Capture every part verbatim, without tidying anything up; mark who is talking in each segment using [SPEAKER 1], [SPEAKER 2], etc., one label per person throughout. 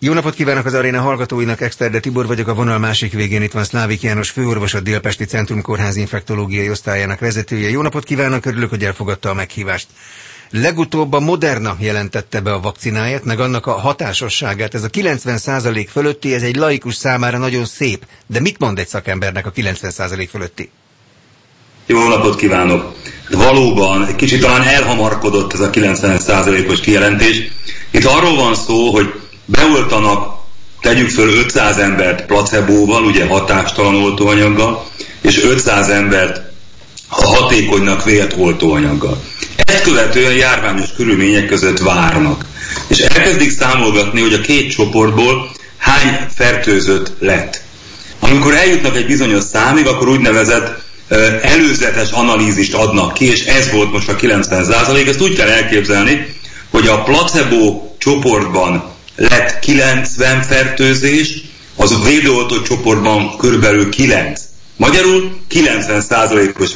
[SPEAKER 1] Jó napot kívánok az aréna hallgatóinak, Exterde Tibor vagyok, a vonal másik végén itt van Szlávik János főorvos, a Délpesti Centrum Kórház infektológiai osztályának vezetője. Jó napot kívánok, örülök, hogy elfogadta a meghívást. Legutóbb a Moderna jelentette be a vakcináját, meg annak a hatásosságát. Ez a kilencven százalék fölötti, ez egy laikus számára nagyon szép. De mit mond egy szakembernek a kilencven százalék fölötti?
[SPEAKER 2] Jó napot kívánok! Valóban, egy kicsit talán elhamarkodott ez a kilencven százalékos kijelentés. Itt arról van szó, hogy beoltanak, tegyük föl ötszáz embert placebóval, ugye hatástalan oltóanyaggal, és ötszáz embert a hatékonynak vélt oltóanyaggal. Ezt követően járványos körülmények között várnak. És elkezdik számolgatni, hogy a két csoportból hány fertőzött lett. Amikor eljutnak egy bizonyos számig, akkor úgynevezett előzetes analízist adnak ki, és ez volt most a kilencven százalék. Ezt úgy kell elképzelni, hogy a placebo csoportban lett kilencven fertőzés, az a védőoltott csoportban körülbelül kilenc. Magyarul kilencven százalékos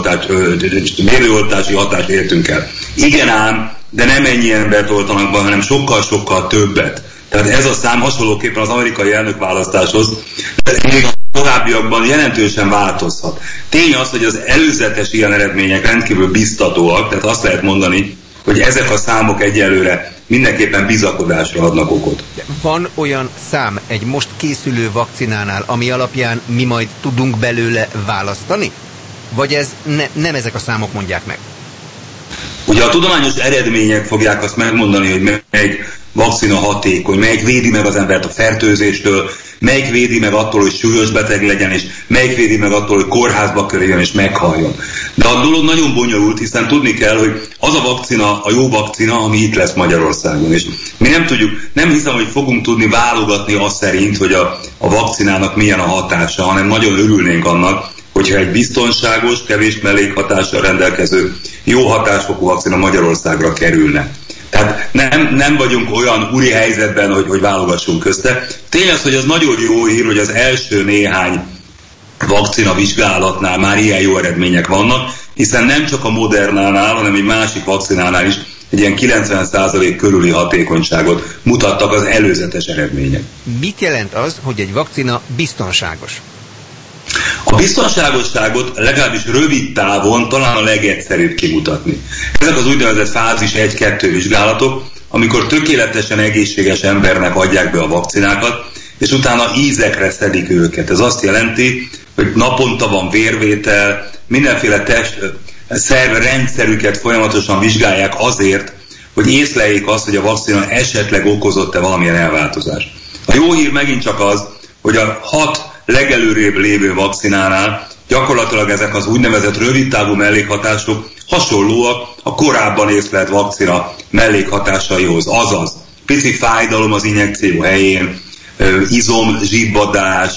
[SPEAKER 2] védőoltási hatást értünk el. Igen ám, de nem ennyi embert oltanak be, hanem sokkal-sokkal többet. Tehát ez a szám hasonlóképpen az amerikai elnökválasztáshoz, de még a továbbiakban jelentősen változhat. Tény az, hogy az előzetes ilyen eredmények rendkívül biztatóak, tehát azt lehet mondani, hogy ezek a számok egyelőre mindenképpen bizakodásra adnak okot.
[SPEAKER 1] Van olyan szám egy most készülő vakcinánál, ami alapján mi majd tudunk belőle választani? Vagy ez ne, nem ezek a számok mondják meg?
[SPEAKER 2] Ugye a tudományos eredmények fogják azt megmondani, hogy melyik vakcina hatékony, melyik védi meg az embert a fertőzéstől, melyik védi meg attól, hogy súlyos beteg legyen, és melyik védi meg attól, hogy kórházba kerüljön és meghalljon. De a dolog nagyon bonyolult, hiszen tudni kell, hogy az a vakcina, a jó vakcina, ami itt lesz Magyarországon. És mi nem tudjuk, nem hiszem, hogy fogunk tudni válogatni azt szerint, hogy a, a vakcinának milyen a hatása, hanem nagyon örülnénk annak, hogyha egy biztonságos, kevés mellékhatással rendelkező, jó hatásfokú vakcina Magyarországra kerülne. Tehát nem, nem vagyunk olyan úri helyzetben, hogy, hogy válogassunk közte. Tény az, hogy az nagyon jó hír, hogy az első néhány vakcina vizsgálatnál már ilyen jó eredmények vannak, hiszen nem csak a Modernánál, hanem egy másik vakcinánál is egy ilyen kilencven százalék körüli hatékonyságot mutattak az előzetes eredmények.
[SPEAKER 1] Mit jelent az, hogy egy vakcina biztonságos?
[SPEAKER 2] A biztonságosságot legalábbis rövid távon talán a legegyszerűbb kimutatni. Ezek az úgynevezett fázis egy-kettő vizsgálatok, amikor tökéletesen egészséges embernek adják be a vakcinákat, és utána ízekre szedik őket. Ez azt jelenti, hogy naponta van vérvétel, mindenféle test, szerv rendszerüket folyamatosan vizsgálják azért, hogy észleljék azt, hogy a vakcina esetleg okozott-e valamilyen elváltozást. A jó hír megint csak az, hogy a hat legelőrébb lévő vakcinánál gyakorlatilag ezek az úgynevezett rövidtávú mellékhatások hasonlóak a korábban észlelt vakcina mellékhatásaihoz. Azaz, pici fájdalom az injekció helyén, izom, zsibbadás,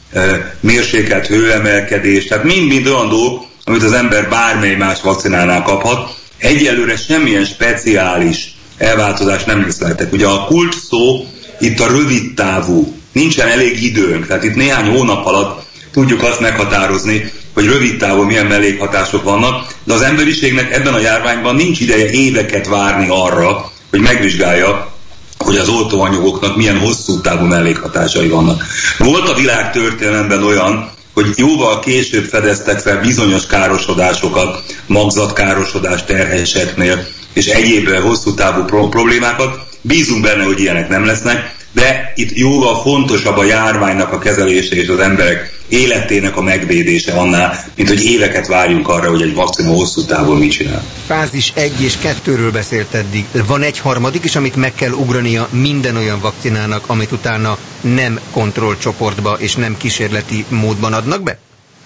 [SPEAKER 2] mérsékelt hőemelkedés, tehát mind-mind olyan dolgok, amit az ember bármely más vakcinánál kaphat. Egyelőre semmilyen speciális elváltozás nem észleltek. Ugye a kulcs szó itt a rövidtávú. Nincsen elég időnk, tehát itt néhány hónap alatt tudjuk azt meghatározni, hogy rövid távon milyen mellékhatások vannak, de az emberiségnek ebben a járványban nincs ideje éveket várni arra, hogy megvizsgálja, hogy az oltóanyagoknak milyen hosszú távú mellékhatásai vannak. Volt a világ történelemben olyan, hogy jóval később fedeztek fel bizonyos károsodásokat, magzatkárosodás terheseknél, és egyéb hosszú távú pro- problémákat. Bízunk benne, hogy ilyenek nem lesznek, de itt jóval fontosabb a járványnak a kezelése és az emberek életének a megvédése annál, mint hogy éveket várjunk arra, hogy egy vakcina hosszú távon mit csinál.
[SPEAKER 1] Fázis egy és kettőről beszélt eddig. Van egy harmadik is, amit meg kell ugrania minden olyan vakcinának, amit utána nem kontrollcsoportba és nem kísérleti módban adnak be?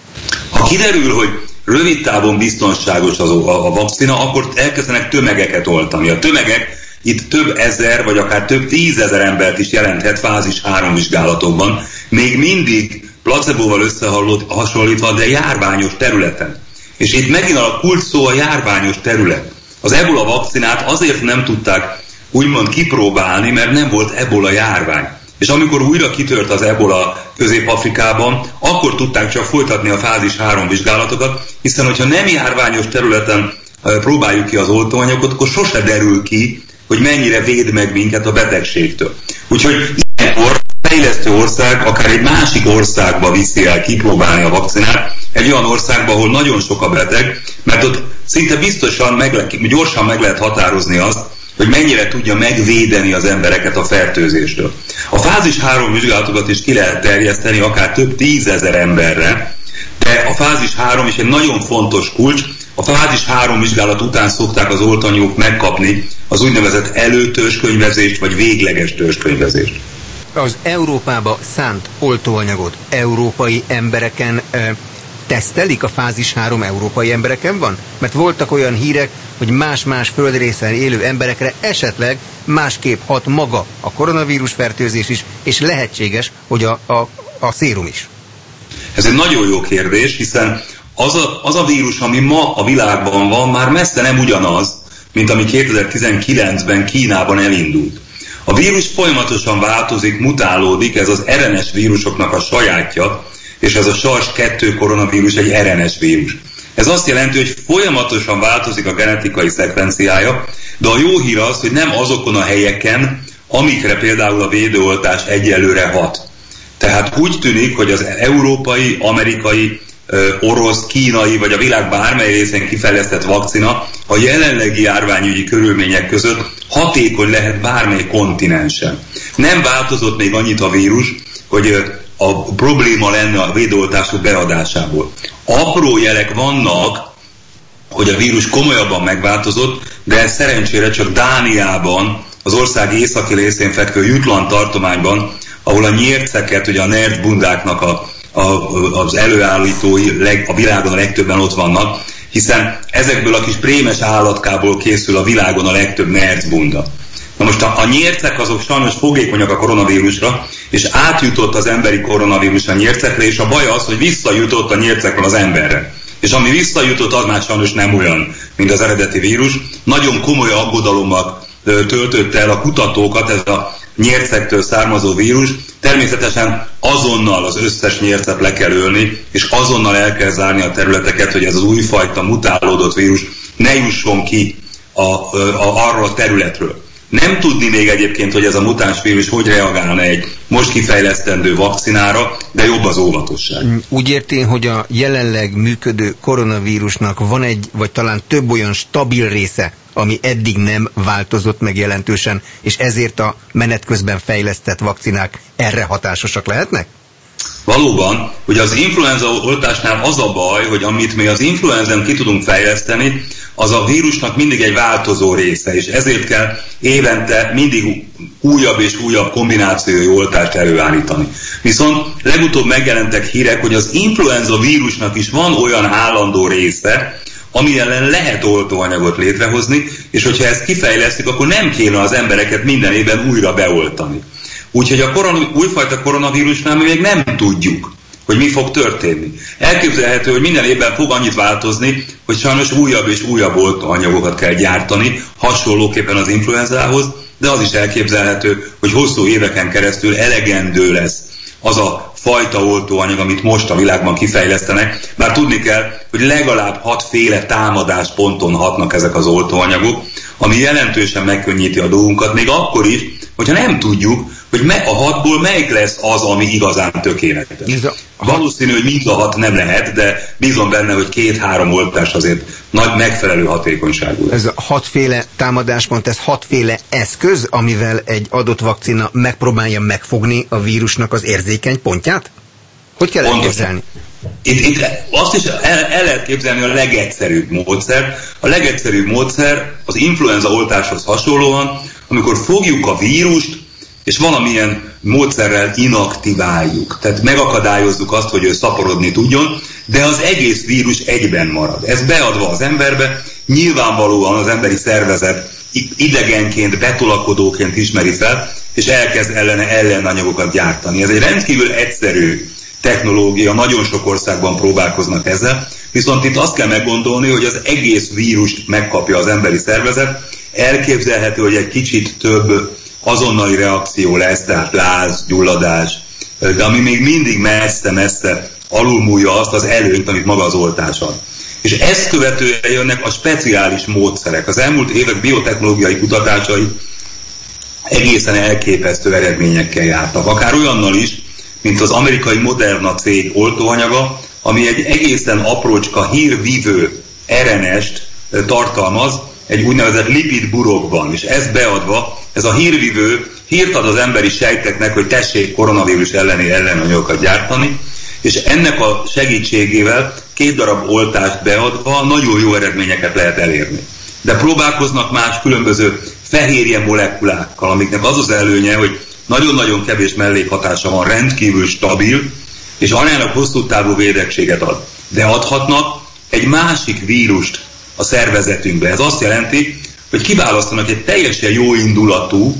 [SPEAKER 2] Ha kiderül, hogy rövid távon biztonságos az a, a vakcina, akkor elkezdenek tömegeket oltani. A tömegek itt több ezer, vagy akár több tízezer embert is jelenthet fázis három vizsgálatokban, még mindig placebóval összehasonlítva, de járványos területen. És itt megint a kulcs szó a járványos terület. Az ebola vakcinát azért nem tudták úgymond kipróbálni, mert nem volt ebola járvány. És amikor újra kitört az ebola Közép-Afrikában, akkor tudták csak folytatni a fázis három vizsgálatokat, hiszen hogyha nem járványos területen próbáljuk ki az oltóanyagot, akkor sose derül ki, hogy mennyire véd meg minket a betegségtől. Úgyhogy ilyen fejlesztő ország akár egy másik országba viszi el kipróbálni a vakcinát, egy olyan országba, ahol nagyon sok a beteg, mert ott szinte biztosan, meg, gyorsan meg lehet határozni azt, hogy mennyire tudja megvédeni az embereket a fertőzéstől. A fázis három vizsgálatokat is ki lehet terjeszteni akár több tízezer emberre, de a fázis három is egy nagyon fontos kulcs. A fázis három vizsgálat után szokták az oltanyók megkapni az úgynevezett előtörzskönyvezést vagy végleges törzskönyvezést.
[SPEAKER 1] Az Európába szánt oltóanyagot európai embereken e, tesztelik? A fázis három európai embereken van? Mert voltak olyan hírek, hogy más-más földrészen élő emberekre esetleg másképp hat maga a koronavírus fertőzés is, és lehetséges, hogy a, a, a szérum is.
[SPEAKER 2] Ez egy nagyon jó kérdés, hiszen az a, az a vírus, ami ma a világban van, már messze nem ugyanaz, mint ami kétezer-tizenkilencben Kínában elindult. A vírus folyamatosan változik, mutálódik, ez az er en es vírusoknak a sajátja, és ez a SARS kettő koronavírus egy er en es vírus. Ez azt jelenti, hogy folyamatosan változik a genetikai szekvenciája, de a jó hír az, hogy nem azokon a helyeken, amikre például a védőoltás egyelőre hat. Tehát úgy tűnik, hogy az európai, amerikai, orosz, kínai vagy a világ bármely részén kifejlesztett vakcina a jelenlegi járványügyi körülmények között hatékony lehet bármely kontinensen. Nem változott még annyit a vírus, hogy a probléma lenne a védőoltások beadásából. Apró jelek vannak, hogy a vírus komolyabban megváltozott, de ez szerencsére csak Dániában, az ország északi részén fekvő Jutland tartományban, ahol a nyérceket, ugye a nercbundáknak a, a, az előállítói leg, a világon a legtöbben ott vannak, hiszen ezekből a kis prémes állatkából készül a világon a legtöbb nercbunda. Na most a, a nyércek azok sajnos fogékonyak a koronavírusra, és átjutott az emberi koronavírus a nyércekre, és a baj az, hogy visszajutott a nyércekről az emberre. És ami visszajutott, az már sajnos nem olyan, mint az eredeti vírus. Nagyon komoly aggodalommal töltötte el a kutatókat ez a nyércektől származó vírus. Természetesen azonnal az összes nyércet le kell ölni, és azonnal el kell zárni a területeket, hogy ez az újfajta mutálódott vírus ne jusson ki a, a, arról a területről. Nem tudni még egyébként, hogy ez a mutáns vírus hogy reagálna egy most kifejlesztendő vakcinára, de jobb az óvatosság.
[SPEAKER 1] Úgy érti, hogy a jelenleg működő koronavírusnak van egy, vagy talán több olyan stabil része, ami eddig nem változott meg jelentősen, és ezért a menet közben fejlesztett vakcinák erre hatásosak lehetnek?
[SPEAKER 2] Valóban, hogy az influenza oltásnál az a baj, hogy amit mi az influenzán ki tudunk fejleszteni, az a vírusnak mindig egy változó része, és ezért kell évente mindig újabb és újabb kombinációi oltást előállítani. Viszont legutóbb megjelentek hírek, hogy az influenza vírusnak is van olyan állandó része, ami ellen lehet oltóanyagot létrehozni, és hogyha ezt kifejlesztik, akkor nem kéne az embereket minden évben újra beoltani. Úgyhogy a koron- újfajta koronavírusnál mi még nem tudjuk, hogy mi fog történni. Elképzelhető, hogy minden évben fog annyit változni, hogy sajnos újabb és újabb oltóanyagokat kell gyártani, hasonlóképpen az influenzához, de az is elképzelhető, hogy hosszú éveken keresztül elegendő lesz az a fajta oltóanyag, amit most a világban kifejlesztenek, bár tudni kell, hogy legalább hatféle támadásponton hatnak ezek az oltóanyagok, ami jelentősen megkönnyíti a dolgunkat, még akkor is, hogyha nem tudjuk, hogy me, a hatból melyik lesz az, ami igazán tökéletes. Valószínű, hogy mind a hat nem lehet, de bízom benne, hogy két-három oltás azért nagy megfelelő hatékonyságú lesz.
[SPEAKER 1] Ez a hatféle támadáspont, ez hatféle eszköz, amivel egy adott vakcina megpróbálja megfogni a vírusnak az érzékeny pontját? Hogy kell elképzelni?
[SPEAKER 2] Itt, itt azt is el, el lehet képzelni a legegyszerűbb módszer. A legegyszerűbb módszer az influenza oltáshoz hasonlóan, amikor fogjuk a vírust, és valamilyen módszerrel inaktiváljuk. Tehát megakadályozzuk azt, hogy ő szaporodni tudjon, de az egész vírus egyben marad. Ez beadva az emberbe, nyilvánvalóan az emberi szervezet idegenként, betolakodóként ismeri fel, és elkezd ellene ellenanyagokat gyártani. Ez egy rendkívül egyszerű technológia, nagyon sok országban próbálkoznak ezzel, viszont itt azt kell meggondolni, hogy az egész vírust megkapja az emberi szervezet, elképzelhető, hogy egy kicsit több azonnali reakció lesz, tehát láz, gyulladás, de ami még mindig messze-messze alulmúlja azt az előnyt, amit maga az oltás ad. És ezt követően jönnek a speciális módszerek. Az elmúlt évek biotechnológiai kutatásai egészen elképesztő eredményekkel jártak. Akár olyannal is, mint az amerikai Moderna cég oltóanyaga, ami egy egészen aprócska hírvívő er en est tartalmaz egy úgynevezett lipid burokban, és ezt beadva, ez a hírvívő hírt ad az emberi sejteknek, hogy tessék koronavírus elleni ellenanyagokat gyártani, és ennek a segítségével két darab oltást beadva nagyon jó eredményeket lehet elérni. De próbálkoznak más különböző fehérje molekulákkal, amiknek az az előnye, hogy nagyon-nagyon kevés mellékhatása van, rendkívül stabil, és aránylag hosszú távú védettséget ad. De adhatnak egy másik vírust a szervezetünkbe. Ez azt jelenti, hogy kiválasztanak egy teljesen jó indulatú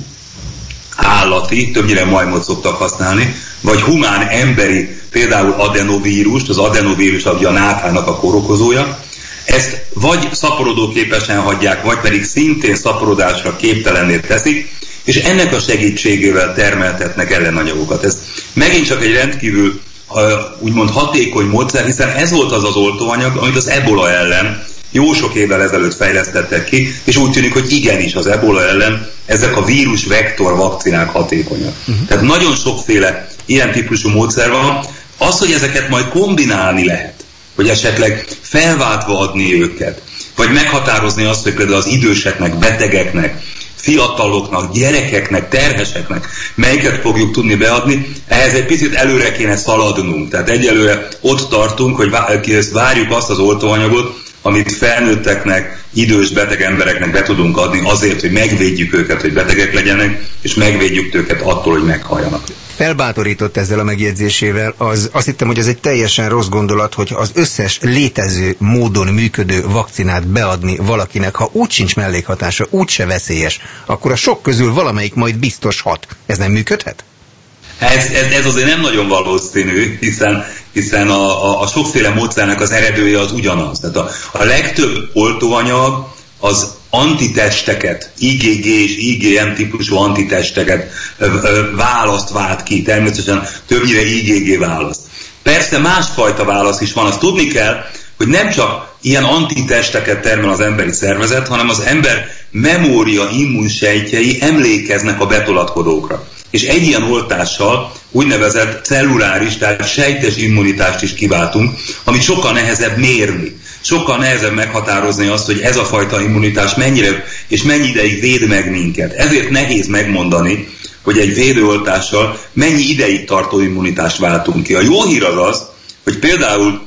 [SPEAKER 2] állati, többnyire majmot szoktak használni, vagy humán emberi, például adenovírust, az adenovírus ugye a náthának a kórokozója, ezt vagy szaporodóképesen hagyják, vagy pedig szintén szaporodásra képtelenné teszik, és ennek a segítségével termeltetnek ellenanyagokat. Ez megint csak egy rendkívül úgymond hatékony módszer, hiszen ez volt az az oltóanyag, amit az ebola ellen jó sok évvel ezelőtt fejlesztettek ki, és úgy tűnik, hogy igenis az ebola ellen ezek a vírus vektor vakcinák hatékonyak. Uh-huh. Tehát nagyon sokféle ilyen típusú módszer van. Az, hogy ezeket majd kombinálni lehet, hogy esetleg felváltva adni őket, vagy meghatározni azt, hogy például az időseknek, betegeknek, fiataloknak, gyerekeknek, terheseknek melyiket fogjuk tudni beadni, ehhez egy picit előre kéne szaladnunk. Tehát egyelőre ott tartunk, hogy várjuk azt az oltóanyagot, amit felnőtteknek, idős beteg embereknek be tudunk adni azért, hogy megvédjük őket, hogy betegek legyenek, és megvédjük őket attól, hogy meghalljanak.
[SPEAKER 1] Felbátorított ezzel a megjegyzésével, az, azt hittem, hogy ez egy teljesen rossz gondolat, hogy az összes létező módon működő vakcinát beadni valakinek, ha úgy sincs mellékhatása, úgy se veszélyes, akkor a sok közül valamelyik majd biztos hat. Ez nem működhet?
[SPEAKER 2] Ez, ez, ez azért nem nagyon valószínű, hiszen, hiszen a, a, a sokféle módszernek az eredője az ugyanaz. Tehát a, a legtöbb oltóanyag az antitesteket, i gé gé és i gé em típusú antitesteket ö, ö, választ vált ki, természetesen többnyire i gé gé választ. Persze másfajta válasz is van, azt tudni kell, hogy nem csak ilyen antitesteket termel az emberi szervezet, hanem az ember memória immunsejtjei emlékeznek a betolatkodókra. És egy ilyen oltással úgynevezett celluláris, tehát sejtes immunitást is kiváltunk, amit sokkal nehezebb mérni. Sokkal nehezebb meghatározni azt, hogy ez a fajta immunitás mennyire és mennyi ideig véd meg minket. Ezért nehéz megmondani, hogy egy védőoltással mennyi ideig tartó immunitást váltunk ki. A jó hír az az, hogy például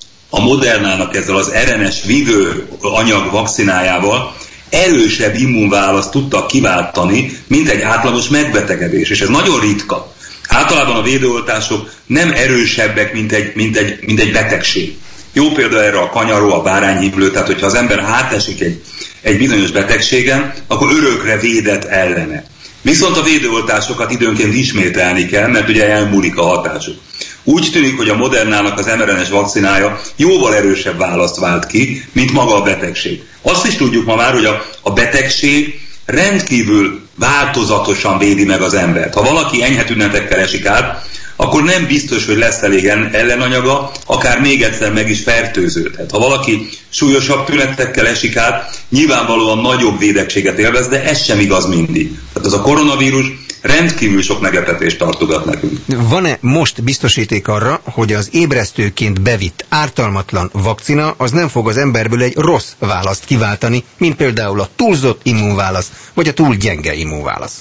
[SPEAKER 2] a Modernának ezzel az er en es vívő anyag vakcinájával erősebb immunválaszt tudtak kiváltani, mint egy átlagos megbetegedés. És ez nagyon ritka. Általában a védőoltások nem erősebbek, mint egy, mint egy, mint egy betegség. Jó példa erre a kanyaró, a bárányhimlő, tehát hogyha az ember átesik egy, egy bizonyos betegségen, akkor örökre védett ellene. Viszont a védőoltásokat időnként ismételni kell, mert ugye elmúlik a hatásuk. Úgy tűnik, hogy a Modernának az em er en es vakcinája jóval erősebb választ vált ki, mint maga a betegség. Azt is tudjuk ma már, hogy a, a betegség rendkívül változatosan védi meg az embert. Ha valaki enyhe tünetekkel esik át, akkor nem biztos, hogy lesz elég ellenanyaga, akár még egyszer meg is fertőződhet. Ha valaki súlyosabb tünetekkel esik át, nyilvánvalóan nagyobb védettséget élvez, de ez sem igaz mindig. Tehát az a koronavírus rendkívül sok meglepetést tartogat nekünk.
[SPEAKER 1] Van-e most biztosíték arra, hogy az ébresztőként bevitt ártalmatlan vakcina az nem fog az emberből egy rossz választ kiváltani, mint például a túlzott immunválasz, vagy a túl gyenge immunválasz?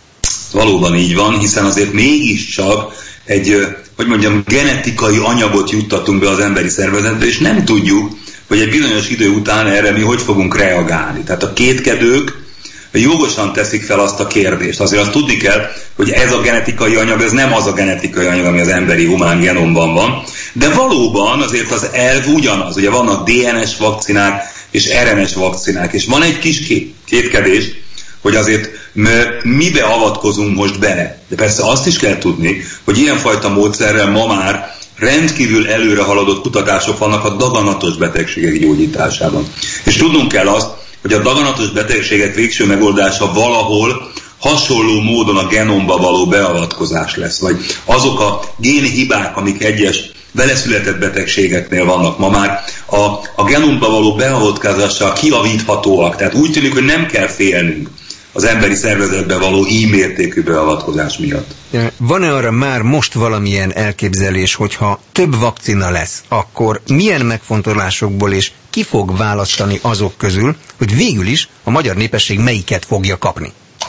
[SPEAKER 2] Valóban így van, hiszen azért mégiscsak egy, hogy mondjam, genetikai anyagot juttatunk be az emberi szervezetbe, és nem tudjuk, hogy egy bizonyos idő után erre mi hogy fogunk reagálni. Tehát a kétkedők jogosan teszik fel azt a kérdést. Azért azt tudni kell, hogy ez a genetikai anyag, ez nem az a genetikai anyag, ami az emberi humán genomban van, de valóban azért az elv ugyanaz. Ugye vannak dé en es vakcinák és er en es vakcinák, és van egy kis kétkedés, hogy azért mibe avatkozunk most bele. De persze azt is kell tudni, hogy ilyenfajta módszerrel ma már rendkívül előre haladott kutatások vannak a daganatos betegségek gyógyításában. És tudnunk kell azt, hogy a daganatos betegségek végső megoldása valahol hasonló módon a genomba való beavatkozás lesz, vagy azok a génhibák, amik egyes veleszületett betegségeknél vannak ma már, a, a genomba való beavatkozással kijavíthatóak. Tehát úgy tűnik, hogy nem kell félnünk az emberi szervezetbe való ímértékű beavatkozás miatt.
[SPEAKER 1] Van-e arra már most valamilyen elképzelés, hogyha több vakcina lesz, akkor milyen megfontolásokból és ki fog választani azok közül, hogy végül is a magyar népesség melyiket fogja kapni?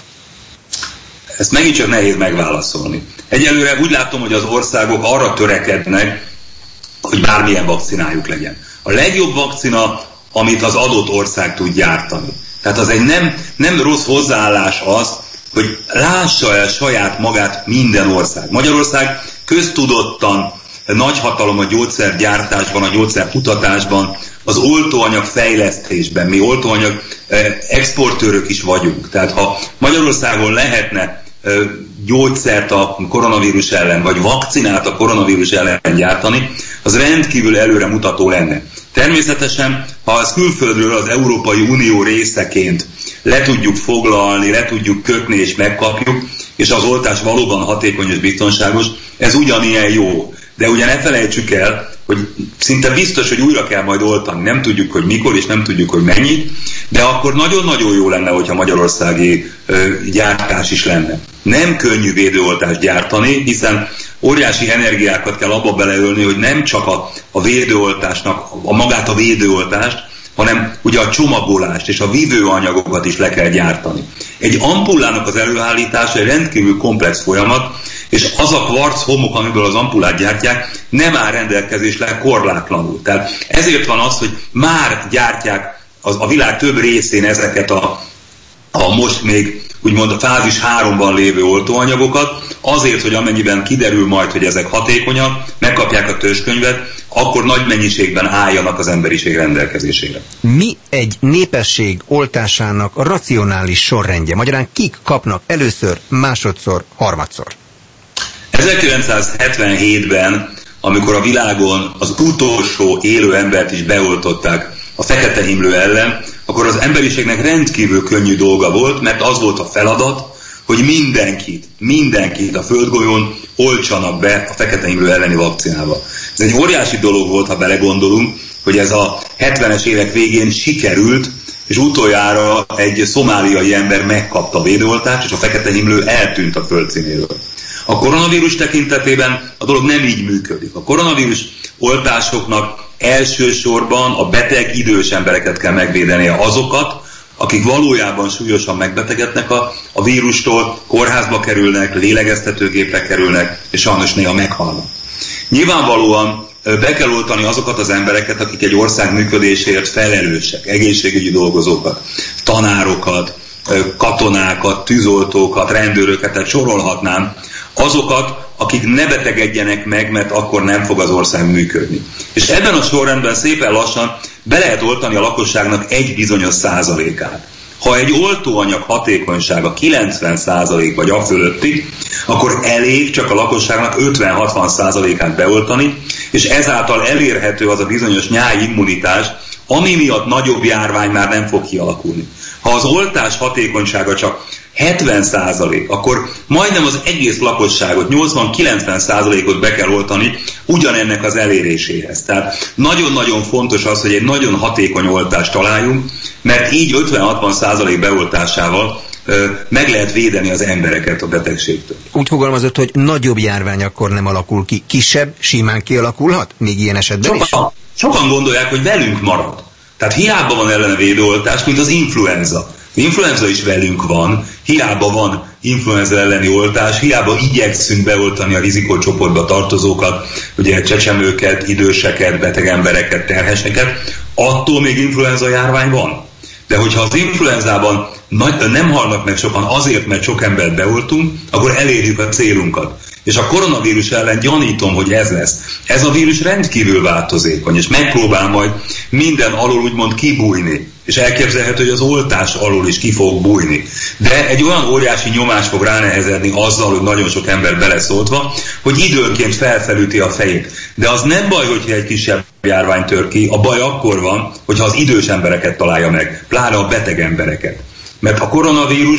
[SPEAKER 2] Ezt megint csak nehéz megválaszolni. Egyelőre úgy látom, hogy az országok arra törekednek, hogy bármilyen vakcinájuk legyen. A legjobb vakcina, amit az adott ország tud gyártani. Tehát az egy nem, nem rossz hozzáállás az, hogy lássa el saját magát minden ország. Magyarország köztudottan nagyhatalom a gyógyszergyártásban, a gyógyszerkutatásban, az oltóanyag fejlesztésben. Mi oltóanyag exportőrök is vagyunk. Tehát ha Magyarországon lehetne gyógyszert a koronavírus ellen, vagy vakcinát a koronavírus ellen gyártani, az rendkívül előre mutató lenne. Természetesen, ha ezt külföldről az Európai Unió részeként le tudjuk foglalni, le tudjuk kötni és megkapjuk, és az oltás valóban hatékony és biztonságos, ez ugyanilyen jó. De ugye ne felejtsük el, hogy szinte biztos, hogy újra kell majd oltani. Nem tudjuk, hogy mikor, és nem tudjuk, hogy mennyit, de akkor nagyon-nagyon jó lenne, hogyha magyarországi ö, gyártás is lenne. Nem könnyű védőoltást gyártani, hiszen óriási energiákat kell abba beleölni, hogy nem csak a, a védőoltásnak, a magát a védőoltást, hanem ugye a csomagolást és a vívőanyagokat is le kell gyártani. Egy ampullának az előállítása egy rendkívül komplex folyamat, és az a kvarc homok, amiből az ampullát gyártják, nem áll rendelkezésre korlátlanul. Tehát ezért van az, hogy már gyártják az, a világ több részén ezeket a, a most még úgymond a fázis háromban lévő oltóanyagokat, azért, hogy amennyiben kiderül majd, hogy ezek hatékonyak, megkapják a törzskönyvet, akkor nagy mennyiségben álljanak az emberiség rendelkezésére.
[SPEAKER 1] Mi egy népesség oltásának a racionális sorrendje? Magyarán kik kapnak először, másodszor, harmadszor?
[SPEAKER 2] ezerkilencszázhetvenhétben, amikor a világon az utolsó élő embert is beoltották a fekete himlő ellen, akkor az emberiségnek rendkívül könnyű dolga volt, mert az volt a feladat, hogy mindenkit, mindenkit a földgolyón oltsanak be a fekete himlő elleni vakcinába. Ez egy óriási dolog volt, ha belegondolunk, hogy ez a hetvenes évek végén sikerült, és utoljára egy szomáliai ember megkapta a védőoltást, és a fekete himlő eltűnt a földszínéről. A koronavírus tekintetében a dolog nem így működik. A koronavírus oltásoknak elsősorban a beteg, idős embereket kell megvédenie, azokat, akik valójában súlyosan megbetegednek a, a vírustól, kórházba kerülnek, lélegeztetőgépre kerülnek, és sajnos néha meghalnak. Nyilvánvalóan be kell oltani azokat az embereket, akik egy ország működéséért felelősek, egészségügyi dolgozókat, tanárokat, katonákat, tűzoltókat, rendőröket, tehát sorolhatnám, azokat, akik ne betegedjenek meg, mert akkor nem fog az ország működni. És ebben a sorrendben szépen lassan be lehet oltani a lakosságnak egy bizonyos százalékát. Ha egy oltóanyag hatékonysága kilencven százalék vagy a fölötti, akkor elég csak a lakosságnak ötven-hatvan százalékát beoltani, és ezáltal elérhető az a bizonyos nyári immunitás, ami miatt nagyobb járvány már nem fog kialakulni. Ha az oltás hatékonysága csak hetven százalék, akkor majdnem az egész lakosságot, nyolcvan-kilencven százalékot be kell oltani ugyanennek az eléréséhez. Tehát nagyon-nagyon fontos az, hogy egy nagyon hatékony oltást találjunk, mert így ötven-hatvan százalék beoltásával ö, meg lehet védeni az embereket a betegségtől.
[SPEAKER 1] Úgy fogalmazott, hogy nagyobb járvány akkor nem alakul ki. Kisebb simán kialakulhat? Még ilyen esetben
[SPEAKER 2] sokan, is? Sokan gondolják, hogy velünk marad. Tehát hiába van ellene védőoltás, mint az influenza. Az influenza is velünk van, hiába van influenza elleni oltás, hiába igyekszünk beoltani a rizikócsoportba tartozókat, ugye csecsemőket, időseket, beteg embereket, terheseket, attól még influenza járvány van. De hogyha az influenzában nem halnak meg sokan azért, mert sok embert beoltunk, akkor elérjük a célunkat. És a koronavírus ellen gyanítom, hogy ez lesz. Ez a vírus rendkívül változékony, és megpróbál majd minden alól úgymond kibújni. És elképzelhető, hogy az oltás alól is ki fog bújni. De egy olyan óriási nyomás fog ránehezedni azzal, hogy nagyon sok ember beleszóltva, hogy időnként felfelüti a fejét. De az nem baj, hogyha egy kisebb járvány tör ki, a baj akkor van, hogyha az idős embereket találja meg, pláne a beteg embereket. Mert a koronavírus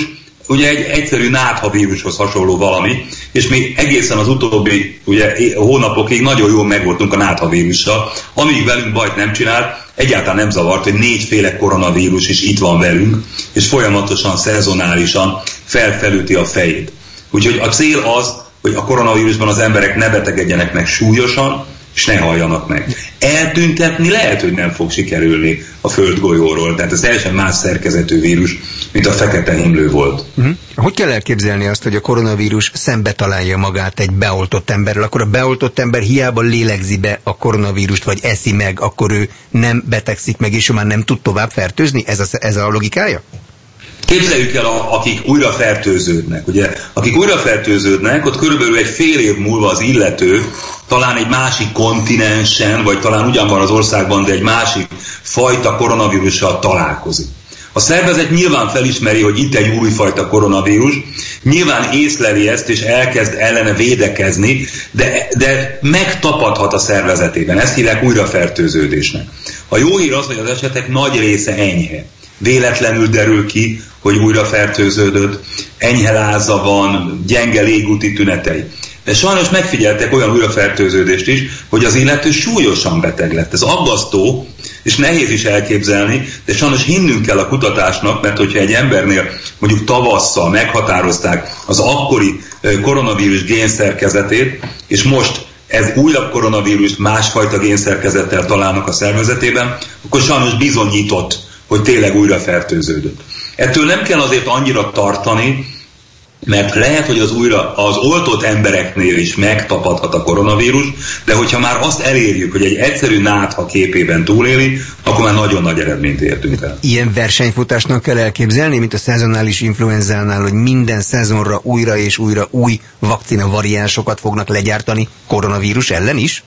[SPEAKER 2] ugye egy egyszerű náthavírushoz hasonló valami, és még egészen az utóbbi ugye, hónapokig nagyon jól megvoltunk a náthavírussal, amíg velünk bajt nem csinált, egyáltalán nem zavart, hogy négyféle koronavírus is itt van velünk, és folyamatosan, szezonálisan felfelüti a fejét. Úgyhogy a cél az, hogy a koronavírusban az emberek ne betegedjenek meg súlyosan, és ne halljanak meg. Eltüntetni lehet, hogy nem fog sikerülni a földgolyóról, tehát ez teljesen más szerkezetű vírus, mint a fekete himlő volt.
[SPEAKER 1] Uh-huh. Hogy kell elképzelni azt, hogy a koronavírus szembe találja magát egy beoltott emberrel, akkor a beoltott ember hiába lélegzi be a koronavírust, vagy eszi meg, akkor ő nem betegszik meg, és ő már nem tud tovább fertőzni? Ez a, ez a logikája?
[SPEAKER 2] Képzeljük el, a, akik újra fertőződnek. Ugye, akik újra fertőződnek, ott körülbelül egy fél év múlva az illető talán egy másik kontinensen, vagy talán ugyanban az országban, de egy másik fajta koronavírussal találkozik. A szervezet nyilván felismeri, hogy itt egy újfajta koronavírus, nyilván észleli ezt, és elkezd ellene védekezni, de, de megtapadhat a szervezetében. Ezt hívják újrafertőződésnek. A jó hír az, hogy az esetek nagy része enyhe. Véletlenül derül ki, hogy újra fertőződött, enyhe láza van, gyenge légúti tünetei. De sajnos megfigyeltek olyan újrafertőződést is, hogy az illető súlyosan beteg lett. Ez aggasztó, és nehéz is elképzelni, de sajnos hinnünk kell a kutatásnak, mert hogyha egy embernél mondjuk tavasszal meghatározták az akkori koronavírus génszerkezetét, és most ez újabb koronavírust másfajta génszerkezettel találnak a szervezetében, akkor sajnos bizonyított, hogy tényleg újra fertőződött. Ettől nem kell azért annyira tartani, mert lehet, hogy az újra az oltott embereknél is megtapadhat a koronavírus, de hogyha már azt elérjük, hogy egy egyszerű nátha képében túléli, akkor már nagyon nagy eredményt értünk el.
[SPEAKER 1] Ilyen versenyfutásnak kell elképzelni, mint a szezonális influenzánál, hogy minden szezonra újra és újra új vakcina variánsokat fognak legyártani koronavírus ellen is?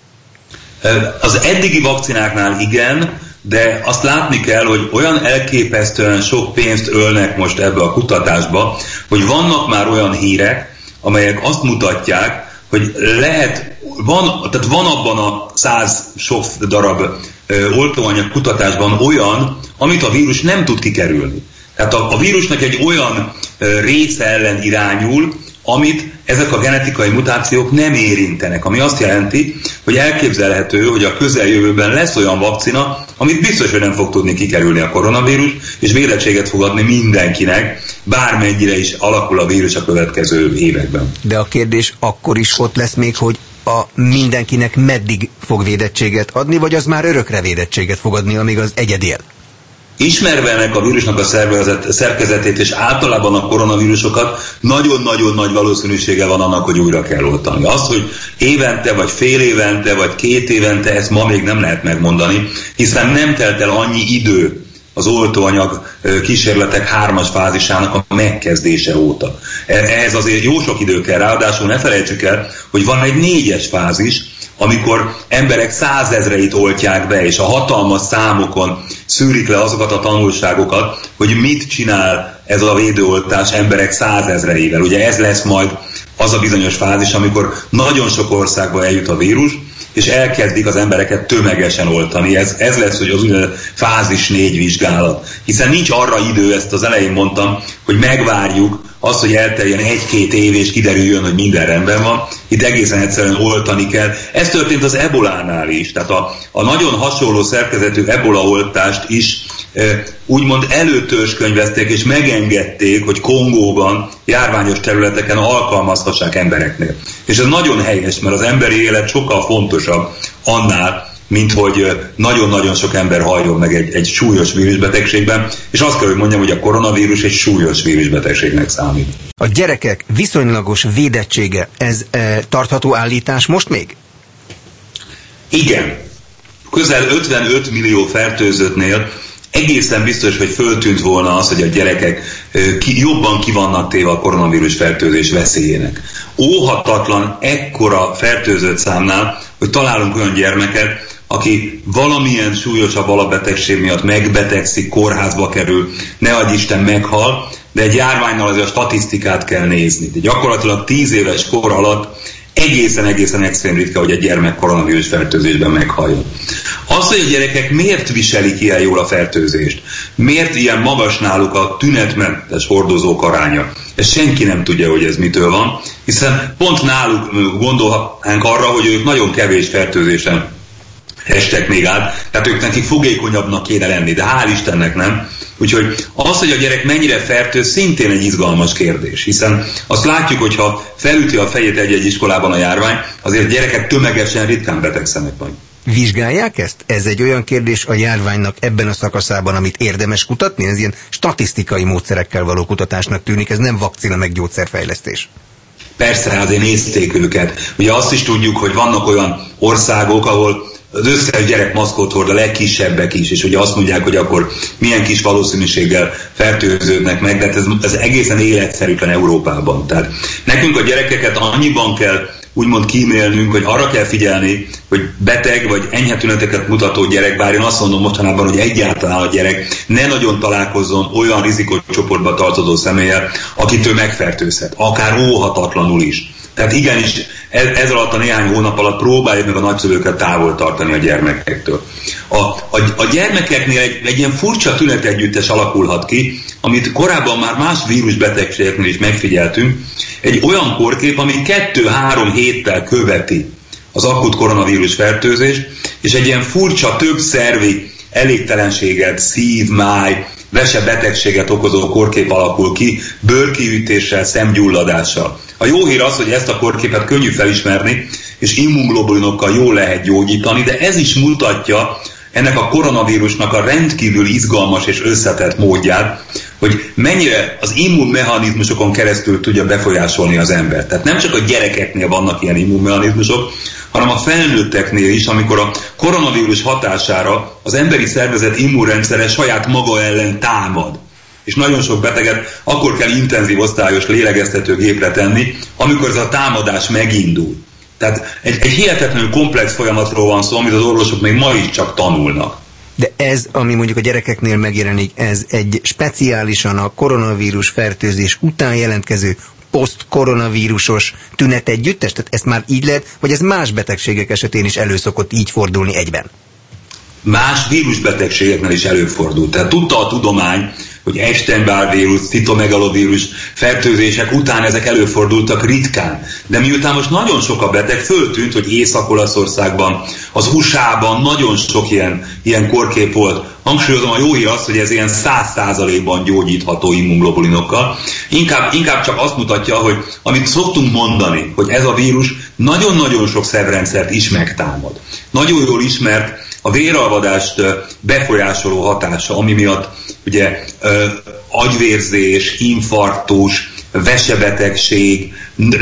[SPEAKER 2] Az eddigi vakcináknál igen, de azt látni kell, hogy olyan elképesztően sok pénzt ölnek most ebbe a kutatásba, hogy vannak már olyan hírek, amelyek azt mutatják, hogy lehet, van, tehát van abban a száz sok darab ö, oltóanyag kutatásban olyan, amit a vírus nem tud kikerülni. Tehát a, a vírusnak egy olyan ö, része ellen irányul, amit ezek a genetikai mutációk nem érintenek, ami azt jelenti, hogy elképzelhető, hogy a közeljövőben lesz olyan vakcina, amit biztos, hogy nem fog tudni kikerülni a koronavírus, és védettséget fog adni mindenkinek, bármennyire is alakul a vírus a következő években.
[SPEAKER 1] De a kérdés akkor is ott lesz még, hogy a mindenkinek meddig fog védettséget adni, vagy az már örökre védettséget fog adni, amíg az egyed él?
[SPEAKER 2] Ismerve ennek a vírusnak a szervezet, szerkezetét és általában a koronavírusokat, nagyon-nagyon nagy valószínűsége van annak, hogy újra kell oltani. Az, hogy évente, vagy fél évente, vagy két évente, ezt ma még nem lehet megmondani, hiszen nem telt el annyi idő az oltóanyag kísérletek hármas fázisának a megkezdése óta. Ehhez azért jó sok idő kell, ráadásul ne felejtsük el, hogy van egy négyes fázis, amikor emberek százezreit oltják be, és a hatalmas számokon szűrik le azokat a tanulságokat, hogy mit csinál ez a védőoltás emberek százezreivel. Ugye ez lesz majd az a bizonyos fázis, amikor nagyon sok országba eljut a vírus, és elkezdik az embereket tömegesen oltani. Ez, ez lesz, hogy az úgynevezett fázis négy vizsgálat. Hiszen nincs arra idő, ezt az elején mondtam, hogy megvárjuk azt, hogy elteljen egy-két év, és kiderüljön, hogy minden rendben van. Itt egészen egyszerűen oltani kell. Ez történt az ebolánál is. Tehát a, a nagyon hasonló szerkezetű ebola oltást is e, úgymond előtörskönyvezték, és megengedték, hogy Kongóban, járványos területeken alkalmazhassák embereknél. És ez nagyon helyes, mert az emberi élet sokkal fontosabb annál, mint hogy nagyon-nagyon sok ember halljon meg egy, egy súlyos vírusbetegségben, és azt kell, hogy mondjam, hogy a koronavírus egy súlyos vírusbetegségnek számít.
[SPEAKER 1] A gyerekek viszonylagos védettsége, ez e, tartható állítás most még?
[SPEAKER 2] Igen. Közel ötvenöt millió fertőzöttnél egészen biztos, hogy föltűnt volna az, hogy a gyerekek ki, jobban ki vannak téve a koronavírus fertőzés veszélyének. Óhatatlan ekkora fertőzött számnál, hogy találunk olyan gyermeket, aki valamilyen súlyosabb alapbetegség miatt megbetegszik, kórházba kerül, ne adj Isten meghal, de egy járványnal azért a statisztikát kell nézni. De gyakorlatilag tíz éves kor alatt egészen-egészen extrém ritka, hogy egy gyermek koronavírus fertőzésben meghalljon. Az, hogy a gyerekek miért viselik ilyen jól a fertőzést, miért ilyen magas náluk a tünetmentes hordozók aránya, ezt senki nem tudja, hogy ez mitől van, hiszen pont náluk gondolhatnánk arra, hogy ők nagyon kevés fertőzésen estek még át, tehát ők nekik fogékonyabbnak kéne lenni, de hál' Istennek nem. Úgyhogy az, hogy a gyerek mennyire fertőz, szintén egy izgalmas kérdés, hiszen azt látjuk, hogyha felüti a fejét egy-egy iskolában a járvány, azért a gyerekek tömegesen ritkán betegszenek majd.
[SPEAKER 1] Vizsgálják ezt? Ez egy olyan kérdés a járványnak ebben a szakaszában, amit érdemes kutatni? Ez ilyen statisztikai módszerekkel való kutatásnak tűnik, ez nem vakcina meg gyógyszerfejlesztés.
[SPEAKER 2] Persze, azért nézték őket. Ugye azt is tudjuk, hogy vannak olyan országok, ahol az összes gyerek maszkot hord, a legkisebbek is, és ugye azt mondják, hogy akkor milyen kis valószínűséggel fertőződnek meg, de ez, ez egészen életszerűtlen Európában. Tehát nekünk a gyerekeket annyiban kell úgymond kímélnünk, hogy arra kell figyelni, hogy beteg vagy enyhe tüneteket mutató gyerek, bár én azt mondom mostanában, hogy egyáltalán a gyerek ne nagyon találkozzon olyan rizikócsoportba tartozó személlyel, akitől megfertőzhet, akár óhatatlanul is. Tehát igenis, ez, ez alatt a néhány hónap alatt próbáljuk meg a nagyszülőket távol tartani a gyermekektől. A, a, a gyermekeknél egy, egy ilyen furcsa tünetegyüttes alakulhat ki, amit korábban már más vírusbetegségeknél is megfigyeltünk, egy olyan kórkép, ami kettő-három héttel követi az akut koronavírus fertőzést, és egy ilyen furcsa, több szervi elégtelenséget, szív, máj, vese betegséget okozó kórkép alakul ki, bőrkiütéssel, szemgyulladással. A jó hír az, hogy ezt a kórképet könnyű felismerni, és immunglobulinokkal jól lehet gyógyítani, de ez is mutatja ennek a koronavírusnak a rendkívül izgalmas és összetett módját, hogy mennyire az immunmechanizmusokon keresztül tudja befolyásolni az embert. Tehát nem csak a gyerekeknél vannak ilyen immunmechanizmusok, hanem a felnőtteknél is, amikor a koronavírus hatására az emberi szervezet immunrendszere saját maga ellen támad. És nagyon sok beteget akkor kell intenzív osztályos lélegeztetőgépre tenni, amikor ez a támadás megindul. Tehát egy, egy hihetetlenül komplex folyamatról van szó, amit az orvosok még ma is csak tanulnak.
[SPEAKER 1] De ez, ami mondjuk a gyerekeknél megjelenik, ez egy speciálisan a koronavírus fertőzés után jelentkező posztkoronavírusos tünetegyüttes? Tehát ezt már így lehet, vagy ez más betegségek esetén is elő szokott így fordulni egyben?
[SPEAKER 2] Más vírusbetegségeknél is előfordul. Tehát tudta a tudomány, hogy Epstein-Barr-vírus, citomegalovírus fertőzések után ezek előfordultak ritkán. De miután most nagyon sok a beteg, föltűnt, hogy Észak-Olaszországban, az u es á-ban nagyon sok ilyen, ilyen kórkép volt. Hangsúlyozom, a jó hír az, hogy ez ilyen száz százalékban gyógyítható immunglobulinokkal. Inkább, inkább csak azt mutatja, hogy amit szoktunk mondani, hogy ez a vírus nagyon-nagyon sok szervrendszert is megtámad. Nagyon jól ismert a véralvadást befolyásoló hatása, ami miatt ugye agyvérzés, infarktus, vesebetegség,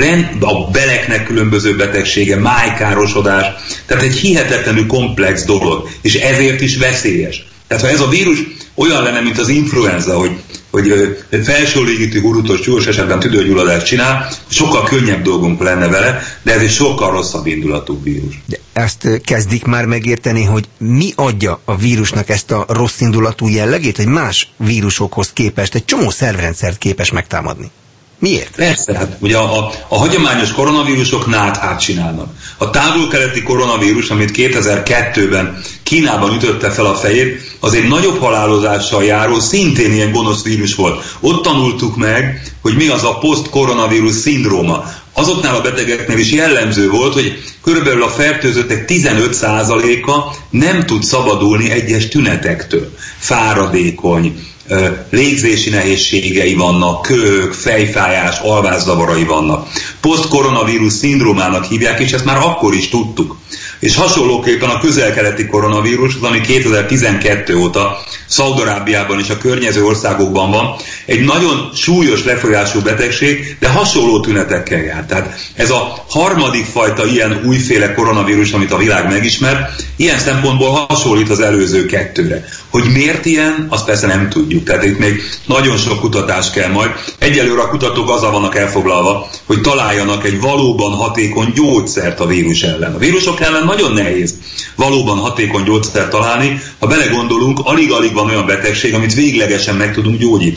[SPEAKER 2] a beleknek különböző betegsége, májkárosodás, tehát egy hihetetlenül komplex dolog, és ezért is veszélyes. Tehát ha ez a vírus olyan lenne, mint az influenza, hogy, hogy felső légítő gurutos súlyos esetben tüdőgyulladást csinál, sokkal könnyebb dolgunk lenne vele, de ez egy sokkal rosszabb indulatú vírus.
[SPEAKER 1] De ezt kezdik már megérteni, hogy mi adja a vírusnak ezt a rossz indulatú jellegét, hogy más vírusokhoz képest egy csomó szervrendszert képes megtámadni? Miért?
[SPEAKER 2] Persze, hát ugye a, a, a hagyományos koronavírusok náthát csinálnak. A távol-keleti koronavírus, amit kétezer-kettőben Kínában ütötte fel a fejét, az egy nagyobb halálozással járó, szintén ilyen gonosz vírus volt. Ott tanultuk meg, hogy mi az a post-koronavírus szindróma. Azoknál a betegeknél is jellemző volt, hogy körülbelül a fertőzöttek tizenöt százaléka nem tud szabadulni egyes tünetektől. Fáradékony, légzési nehézségei vannak, köhög, fejfájás, alvászavarai vannak. Post-koronavírus szindrómának hívják, és ezt már akkor is tudtuk. És hasonlóképpen a közel-keleti koronavírus, az, ami kétezer-tizenkettő óta Szaúd-Arábiában és a környező országokban van, egy nagyon súlyos lefolyású betegség, de hasonló tünetekkel jár. Tehát ez a harmadik fajta ilyen újféle koronavírus, amit a világ megismer, ilyen szempontból hasonlít az előző kettőre. Hogy miért ilyen, azt persze nem tudjuk. Tehát itt még nagyon sok kutatás kell majd. Egyelőre a kutatók azzal vannak elfoglalva, hogy találjanak egy valóban hatékony gyógyszert a vírus ellen. A vírusok ellen nagyon nehéz valóban hatékony gyógyszert találni. Ha belegondolunk, alig-alig van olyan betegség, amit véglegesen meg tudunk gyógyítani.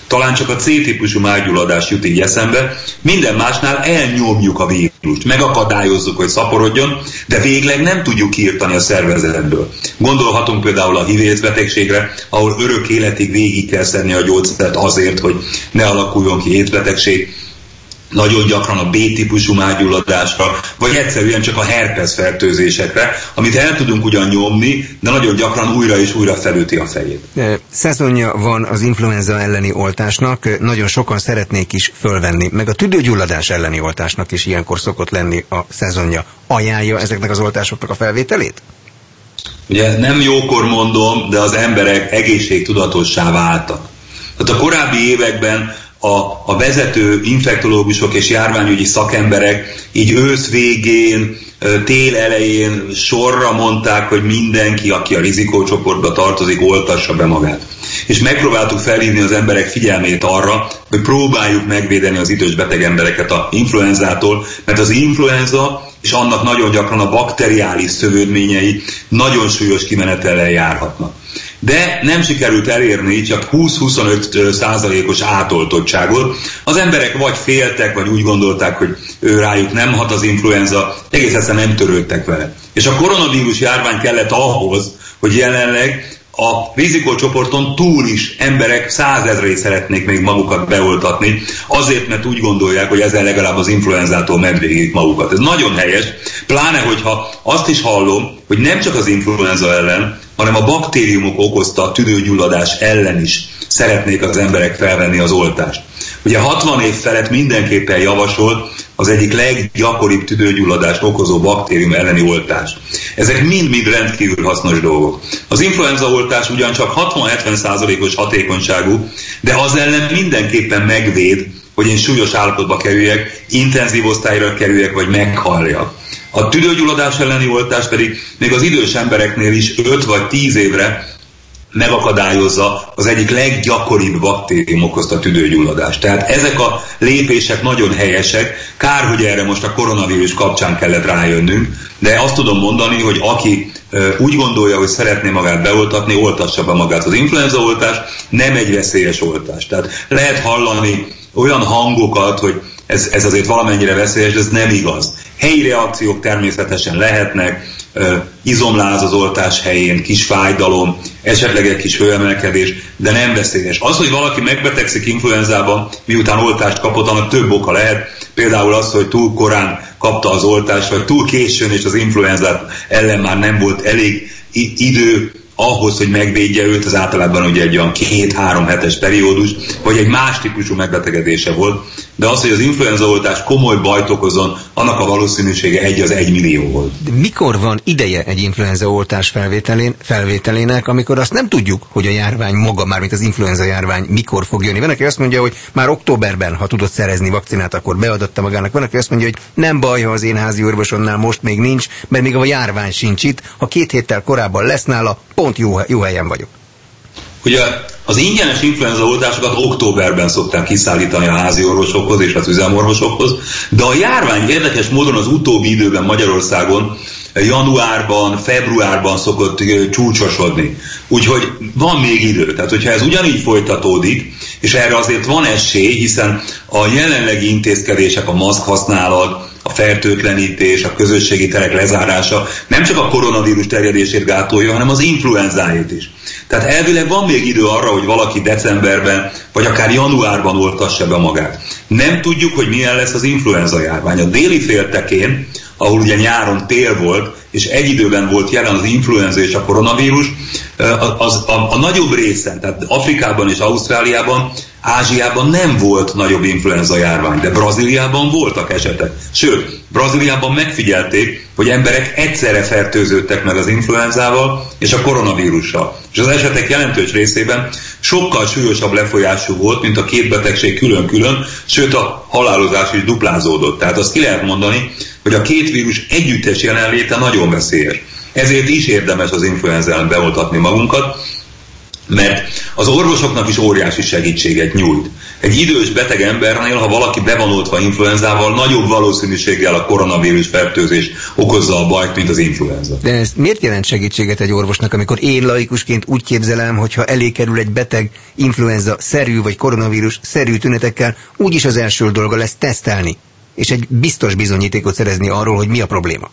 [SPEAKER 2] Talán csak a C-típusú májgyulladás jut így eszembe, minden másnál elnyomjuk a vírust, megakadályozzuk, hogy szaporodjon, de végleg nem tudjuk kiirtani a szervezetből. Gondolhatunk például a há i vé-édz betegségre, ahol örök életig végig kell szedni a gyógyszert azért, hogy ne alakuljon ki étbetegség, nagyon gyakran a B-típusú májgyulladásra, vagy egyszerűen csak a herpes fertőzésekre, amit el tudunk ugyan nyomni, de nagyon gyakran újra és újra felüti a fejét.
[SPEAKER 1] Szezonja van az influenza elleni oltásnak, nagyon sokan szeretnék is fölvenni, meg a tüdőgyulladás elleni oltásnak is ilyenkor szokott lenni a szezonja. Ajánlja ezeknek az oltásoknak a felvételét?
[SPEAKER 2] Ugye nem jókor mondom, de az emberek egészségtudatossá váltak. Tehát a korábbi években A, a vezető infektológusok és járványügyi szakemberek így ősz végén, tél elején sorra mondták, hogy mindenki, aki a rizikócsoportba tartozik, oltassa be magát. És megpróbáltuk felhívni az emberek figyelmét arra, hogy próbáljuk megvédeni az idős beteg embereket az influenzától, mert az influenza és annak nagyon gyakran a bakteriális szövődményei nagyon súlyos kimenetellel járhatnak. De nem sikerült elérni csak húsz-huszonöt százalékos átoltottságot. Az emberek vagy féltek, vagy úgy gondolták, hogy ő rájuk nem hat az influenza, egész egyszerűen nem törődtek vele. És a koronavírus járvány kellett ahhoz, hogy jelenleg a rizikócsoporton túl is emberek százezrei szeretnék még magukat beoltatni, azért, mert úgy gondolják, hogy ezzel legalább az influenzától megvédik magukat. Ez nagyon helyes, pláne hogyha azt is hallom, hogy nem csak az influenza ellen, hanem a baktériumok okozta a tüdőgyulladás ellen is szeretnék az emberek felvenni az oltást. Ugye hatvan év felett mindenképpen javasolt az egyik leggyakoribb tüdőgyulladást okozó baktérium elleni oltás. Ezek mind-mind rendkívül hasznos dolgok. Az influenza oltás ugyancsak hatvan-hetven százalékos hatékonyságú, de az ellen mindenképpen megvéd, hogy én súlyos állapotba kerüljek, intenzív osztályra kerüljek, vagy meghalljak. A tüdőgyulladás elleni oltás pedig még az idős embereknél is öt vagy tíz évre megakadályozza az egyik leggyakoribb baktérium okozta tüdőgyulladást. Tehát ezek a lépések nagyon helyesek, kár, hogy erre most a koronavírus kapcsán kellett rájönnünk, de azt tudom mondani, hogy aki úgy gondolja, hogy szeretné magát beoltatni, oltassa be magát. Az influenzaoltás nem egy veszélyes oltás. Tehát lehet hallani olyan hangokat, hogy ez, ez azért valamennyire veszélyes, de ez nem igaz. Helyi reakciók természetesen lehetnek, izomláz az oltás helyén, kis fájdalom, esetleg egy kis hőemelkedés, de nem veszélyes. Az, hogy valaki megbetegszik influenzában, miután oltást kapott, annak több oka lehet. Például az, hogy túl korán kapta az oltást, vagy túl későn, és az influenzát ellen már nem volt elég idő ahhoz, hogy megvédje őt, az általában ugye egy olyan két-három hetes periódus, vagy egy más típusú megbetegedése volt, de az, hogy az influenzaoltás komoly bajt okozon, annak a valószínűsége egy az egy millió volt.
[SPEAKER 1] De mikor van ideje egy influenzaoltás felvételén, felvételének, amikor azt nem tudjuk, hogy a járvány maga, mármint az influenza járvány mikor fog jönni? Van, aki azt mondja, hogy már októberben, ha tudott szerezni vakcinát, akkor beadatta magának. Van, aki azt mondja, hogy nem baj, ha az én házi orvosomnál most még nincs, mert még a járvány sincs itt, ha két héttel korábban lesz nála, pont jó, jó helyen vagyok.
[SPEAKER 2] Ugye az ingyenes influenzaoltásokat októberben szokták kiszállítani a házi orvosokhoz és az üzemorvosokhoz, de a járvány érdekes módon az utóbbi időben Magyarországon januárban, februárban szokott csúcsosodni. Úgyhogy van még idő. Tehát, hogyha ez ugyanígy folytatódik, és erre azért van esély, hiszen a jelenlegi intézkedések, a maszk használat, a fertőtlenítés, a közösségi terek lezárása nem csak a koronavírus terjedését gátolja, hanem az influenzáit is. Tehát elvileg van még idő arra, hogy valaki decemberben, vagy akár januárban oltassa be magát. Nem tudjuk, hogy milyen lesz az influenza járvány. A déli féltekén, ahol ugye nyáron tél volt, és egy időben volt jelen az influenza és a koronavírus, az, a, a nagyobb részen, tehát Afrikában és Ausztráliában, Ázsiában nem volt nagyobb influenza járvány, de Brazíliában voltak esetek. Sőt, Brazíliában megfigyelték, hogy emberek egyszerre fertőződtek meg az influenzával és a koronavírussal. És az esetek jelentős részében sokkal súlyosabb lefolyású volt, mint a két betegség külön-külön, sőt a halálozás is duplázódott. Tehát azt ki lehet mondani, hogy a két vírus együttes jelenléte nagyon veszélyes. Ezért is érdemes az influenza ellen beoltatni magunkat, mert az orvosoknak is óriási segítséget nyújt. Egy idős beteg embernél, ha valaki be van oltva influenzával, nagyobb valószínűséggel a koronavírus fertőzés okozza a bajt, mint az influenza.
[SPEAKER 1] De ez miért jelent segítséget egy orvosnak, amikor én laikusként úgy képzelem, hogyha elé kerül egy beteg influenza-szerű vagy koronavírus-szerű tünetekkel, úgyis az első dolga lesz tesztelni, és egy biztos bizonyítékot szerezni arról, hogy mi a probléma.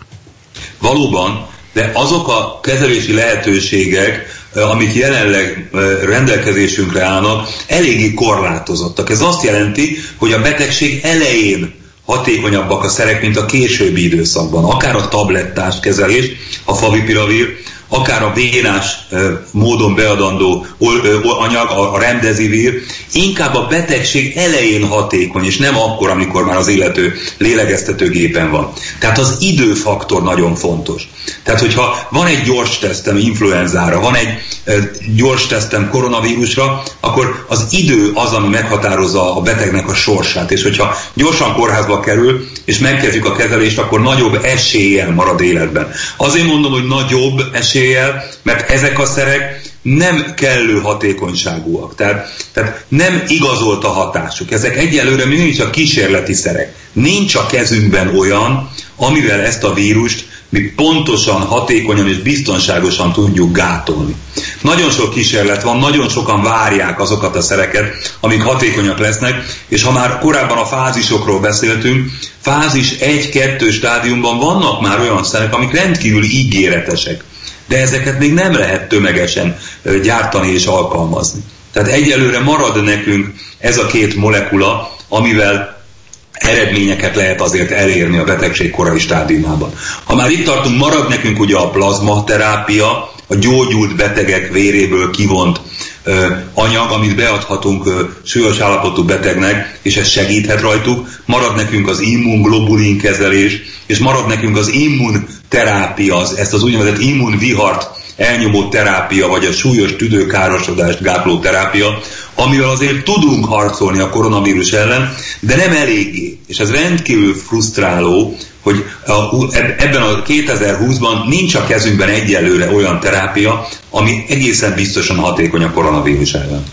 [SPEAKER 2] Valóban, de azok a kezelési lehetőségek, amik jelenleg rendelkezésünkre állnak, eléggé korlátozottak. Ez azt jelenti, hogy a betegség elején hatékonyabbak a szerek, mint a későbbi időszakban. Akár a tablettás kezelés, a favipiravir, akár a vénás módon beadandó anyag, a remdesivir, inkább a betegség elején hatékony, és nem akkor, amikor már az illető lélegeztetőgépen van. Tehát az időfaktor nagyon fontos. Tehát, hogyha van egy gyors tesztem influenzára, van egy gyors tesztem koronavírusra, akkor az idő az, ami meghatározza a betegnek a sorsát. És hogyha gyorsan kórházba kerül, és megkezdjük a kezelést, akkor nagyobb eséllyel marad életben. Azért mondom, hogy nagyobb eséllyel, mert ezek a szerek nem kellő hatékonyságúak. Tehát, tehát nem igazolt a hatásuk. Ezek egyelőre mindig csak kísérleti szerek. Nincs a kezünkben olyan, amivel ezt a vírust mi pontosan, hatékonyan és biztonságosan tudjuk gátolni. Nagyon sok kísérlet van, nagyon sokan várják azokat a szereket, amik hatékonyak lesznek, és ha már korábban a fázisokról beszéltünk, fázis egy-kettő stádiumban vannak már olyan szerek, amik rendkívül ígéretesek, de ezeket még nem lehet tömegesen gyártani és alkalmazni. Tehát egyelőre marad nekünk ez a két molekula, amivel eredményeket lehet azért elérni a betegség korai stádiumában. Ha már itt tartunk, marad nekünk ugye a plazmaterápia, a gyógyult betegek véréből kivont ö, anyag, amit beadhatunk ö, súlyos állapotú betegnek, és ez segíthet rajtuk. Marad nekünk az immunglobulin kezelés, és marad nekünk az immunterápia, az, ezt az úgynevezett immunvihart elnyomó terápia, vagy a súlyos tüdőkárosodást gátló terápia, amivel azért tudunk harcolni a koronavírus ellen, de nem eléggé. És ez rendkívül frusztráló, hogy ebben a kétezer-húszban nincs a kezünkben egyelőre olyan terápia, ami egészen biztosan hatékony a koronavírus ellen.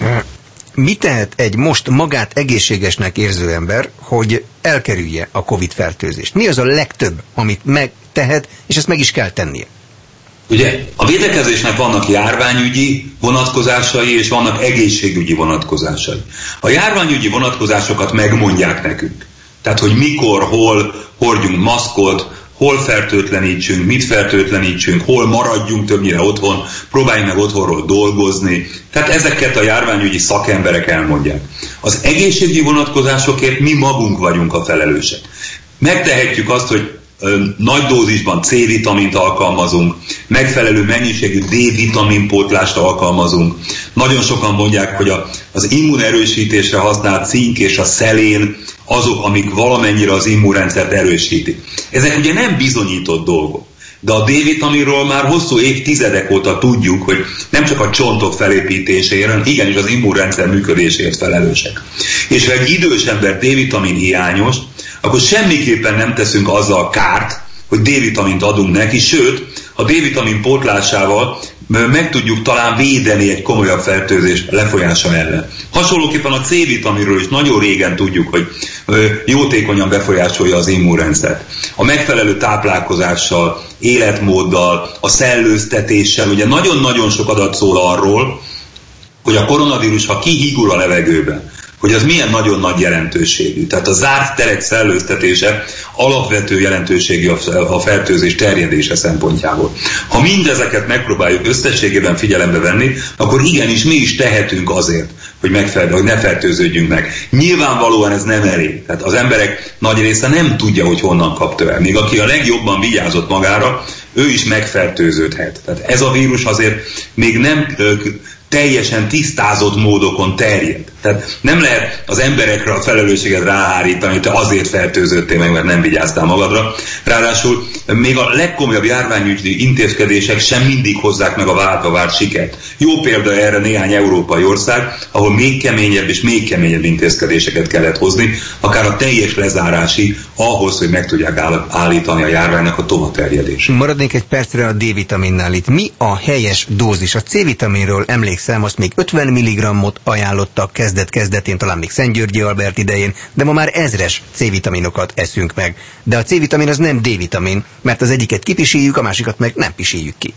[SPEAKER 1] Mi tehet egy most magát egészségesnek érző ember, hogy elkerülje a Covid-fertőzést? Mi az a legtöbb, amit megtehet, és ezt meg is kell tennie?
[SPEAKER 2] Ugye a védekezésnek vannak járványügyi vonatkozásai, és vannak egészségügyi vonatkozásai. A járványügyi vonatkozásokat megmondják nekünk. Tehát, hogy mikor, hol hordjunk maszkot, hol fertőtlenítsünk, mit fertőtlenítsünk, hol maradjunk többnyire otthon, próbáljunk meg otthonról dolgozni. Tehát ezeket a járványügyi szakemberek elmondják. Az egészségügyi vonatkozásokért mi magunk vagyunk a felelősek. Megtehetjük azt, hogy nagy dózisban C-vitamint alkalmazunk, megfelelő mennyiségű D-vitaminpótlást alkalmazunk. Nagyon sokan mondják, hogy a, az immunerősítésre használt cink és a szelén azok, amik valamennyire az immunrendszert erősítik. Ezek ugye nem bizonyított dolgok. De a D-vitaminról már hosszú évtizedek óta tudjuk, hogy nem csak a csontok felépítéséért, hanem igenis az immunrendszer működéséért felelősek. És ha egy idős ember D-vitamin hiányos, akkor semmiképpen nem teszünk azzal kárt, hogy D-vitamint adunk neki, sőt, a D-vitamin pótlásával meg tudjuk talán védeni egy komolyabb fertőzés lefolyása ellen. Hasonlóképpen a C-vitaminről is nagyon régen tudjuk, hogy jótékonyan befolyásolja az immunrendszert. A megfelelő táplálkozással, életmóddal, a szellőztetéssel, ugye nagyon-nagyon sok adat szól arról, hogy a koronavírus, ha kihígul a levegőben, hogy az milyen nagyon nagy jelentőségű. Tehát a zárt terek szellőztetése alapvető jelentőségű a fertőzés terjedése szempontjából. Ha mindezeket megpróbáljuk összességében figyelembe venni, akkor igenis mi is tehetünk azért, hogy, megfer- hogy ne fertőződjünk meg. Nyilvánvalóan ez nem elég. Tehát az emberek nagy része nem tudja, hogy honnan kapta el. Míg aki a legjobban vigyázott magára, ő is megfertőződhet. Tehát ez a vírus azért még nem teljesen tisztázott módokon terjed. Tehát nem lehet az emberekre a felelősséget ráhárítani, hogy te azért fertőződtél meg, mert nem vigyáztál magadra. Ráadásul még a legkomolyabb járványügyi intézkedések sem mindig hozzák meg a várva várt sikert. Jó példa erre néhány európai ország, ahol még keményebb és még keményebb intézkedéseket kellett hozni, akár a teljes lezárási ahhoz, hogy meg tudják állítani a járványnak a tovaterjedését.
[SPEAKER 1] Maradnék egy percre a D-vitaminnál itt. Mi a helyes dózis? A C-vitaminról emlékszem, azt még ötven milligrammot ajánlottak kezdet-kezdetén, talán még Szent-Györgyi Albert idején, de ma már ezres C-vitaminokat eszünk meg. De a C-vitamin az nem D-vitamin, mert az egyiket kipisíljük, a másikat meg nem pisíljük ki.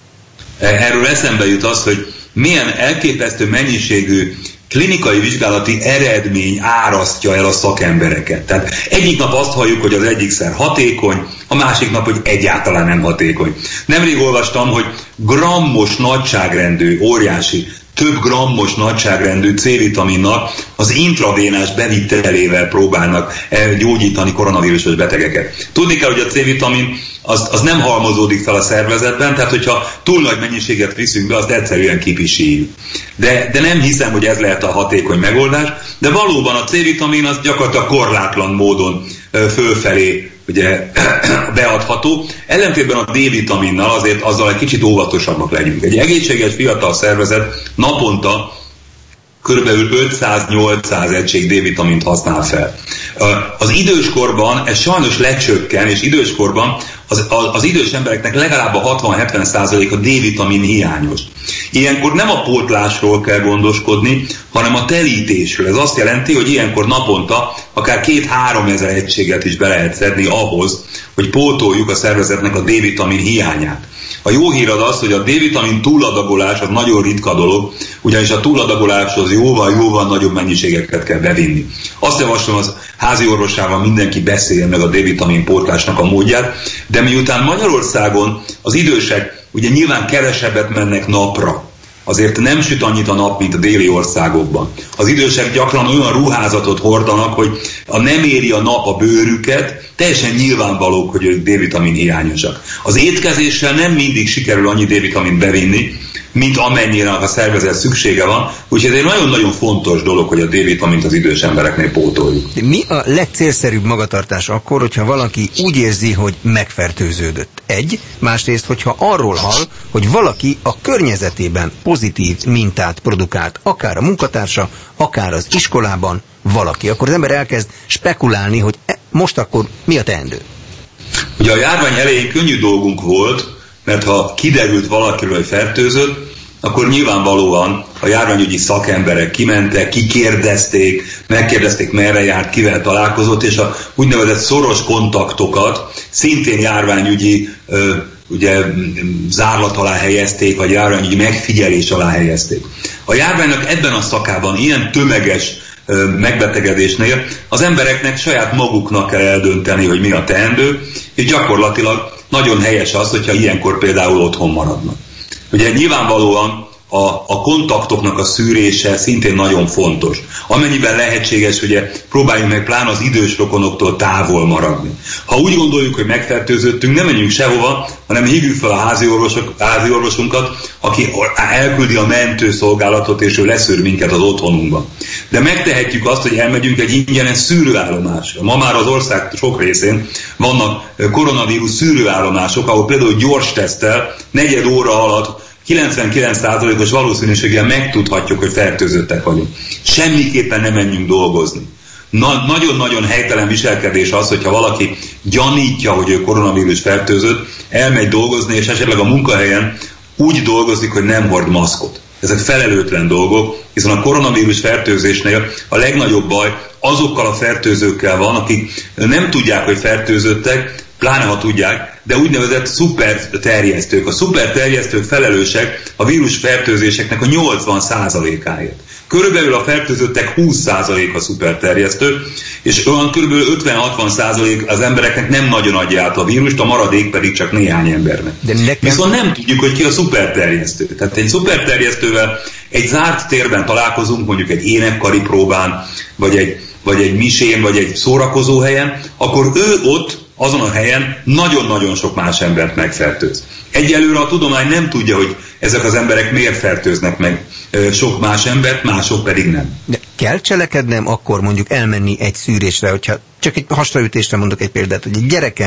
[SPEAKER 2] Erről eszembe jut az, hogy milyen elképesztő mennyiségű klinikai vizsgálati eredmény árasztja el a szakembereket. Tehát egyik nap azt halljuk, hogy az egyikszer hatékony, a másik nap, hogy egyáltalán nem hatékony. Nemrég olvastam, hogy grammos nagyságrendű, óriási, több grammos nagyságrendű C-vitaminnak az intravénás bevitelével próbálnak gyógyítani koronavírusos betegeket. Tudni kell, hogy a C-vitamin az, az nem halmozódik fel a szervezetben, tehát hogyha túl nagy mennyiséget viszünk be, azt egyszerűen kipisíjük. De, de nem hiszem, hogy ez lehet a hatékony megoldás, de valóban a C-vitamin az gyakorlatilag korlátlan módon fölfelé ugye, beadható. Ellentétben a D-vitaminnal azért azzal egy kicsit óvatosabbak legyünk. Egy egészséges fiatal szervezet naponta körülbelül ötszáz-nyolcszáz egység D-vitamint használ fel. Az időskorban ez sajnos lecsökken, és időskorban az, az idős embereknek legalább a hatvan-hetven százalék a D-vitamin hiányos. Ilyenkor nem a pótlásról kell gondoskodni, hanem a telítésről. Ez azt jelenti, hogy ilyenkor naponta akár két-három ezer egységet is be lehet szedni ahhoz, hogy pótoljuk a szervezetnek a D-vitamin hiányát. A jó hír az az, hogy a D-vitamin túladagolás az nagyon ritka dolog, ugyanis a túladagoláshoz jóval-jóval nagyobb mennyiségeket kell bevinni. Azt javaslom, az házi orvosával mindenki beszéljen meg a D-vitamin pótlásnak a módját, de miután Magyarországon az idősek ugye nyilván kevesebbet mennek napra, azért nem süt annyit a nap, mint a déli országokban. Az idősek gyakran olyan ruházatot hordanak, hogy a nem éri a nap a bőrüket, teljesen nyilvánvalók, hogy ők D-vitamin hiányosak. Az étkezéssel nem mindig sikerül annyi D-vitamint bevinni, mint amennyire a szervezet szüksége van, úgyhogy ez egy nagyon-nagyon fontos dolog, hogy a D-vitamint az idős embereknél pótoljuk.
[SPEAKER 1] Mi a legcélszerűbb magatartás akkor, hogyha valaki úgy érzi, hogy megfertőződött? Egy, másrészt, hogyha arról hall, hogy valaki a környezetében pozitív mintát produkált, akár a munkatársa, akár az iskolában valaki, akkor az ember elkezd spekulálni, hogy most akkor mi a teendő?
[SPEAKER 2] Ugye a járvány elején könnyű dolgunk volt, mert ha kiderült valakiről, hogy fertőzött, akkor nyilvánvalóan a járványügyi szakemberek kimentek, kikérdezték, megkérdezték, merre járt, kivel találkozott, és a úgynevezett szoros kontaktokat szintén járványügyi ö, ugye, zárlat alá helyezték, vagy járványügyi megfigyelés alá helyezték. A járványnak ebben a szakában ilyen tömeges ö, megbetegedésnél az embereknek saját maguknak kell eldönteni, hogy mi a teendő, és gyakorlatilag nagyon helyes az, hogyha ilyenkor például otthon maradnak. Ugye nyilvánvalóan a, a kontaktoknak a szűrése szintén nagyon fontos. Amennyiben lehetséges, ugye próbáljunk meg pláne az idős rokonoktól távol maradni. Ha úgy gondoljuk, hogy megfertőzöttünk, nem menjünk sehova, hanem hívjuk fel a házi, orvosok, házi orvosunkat, aki elküldi a mentőszolgálatot, és ő leszűr minket az otthonunkban. De megtehetjük azt, hogy elmegyünk egy ingyenes szűrőállomásra. Ma már az ország sok részén vannak koronavírus szűrőállomások, ahol például gyors teszttel negyed óra alatt kilencvenkilenc százalékos valószínűséggel megtudhatjuk, hogy fertőzöttek vagyunk. Semmiképpen nem menjünk dolgozni. Na, nagyon-nagyon helytelen viselkedés az, hogyha valaki gyanítja, hogy ő koronavírus fertőzött, elmegy dolgozni, és esetleg a munkahelyen úgy dolgozik, hogy nem hord maszkot. Ezek felelőtlen dolgok, hiszen a koronavírus fertőzésnél a legnagyobb baj azokkal a fertőzőkkel van, akik nem tudják, hogy fertőzöttek, pláne ha tudják, de úgynevezett szuperterjesztők. A szuperterjesztők felelősek a vírusfertőzéseknek a nyolcvan százalékáért. Körülbelül a fertőzöttek húsz százaléka szuperterjesztő, és olyan körülbelül ötven-hatvan százalék az embereknek nem nagyon adja át a vírust, a maradék pedig csak néhány embernek. De nekem... Viszont nem tudjuk, hogy ki a szuperterjesztő. Tehát egy szuperterjesztővel egy zárt térben találkozunk, mondjuk egy énekkari próbán, vagy egy, vagy egy misén, vagy egy szórakozó helyen, akkor ő ott azon a helyen nagyon-nagyon sok más embert megfertőz. Egyelőre a tudomány nem tudja, hogy ezek az emberek miért fertőznek meg sok más embert, mások pedig nem.
[SPEAKER 1] De kell cselekednem akkor mondjuk elmenni egy szűrésre, hogyha csak egy hasraütésre mondok egy példát, hogy egy gyerekem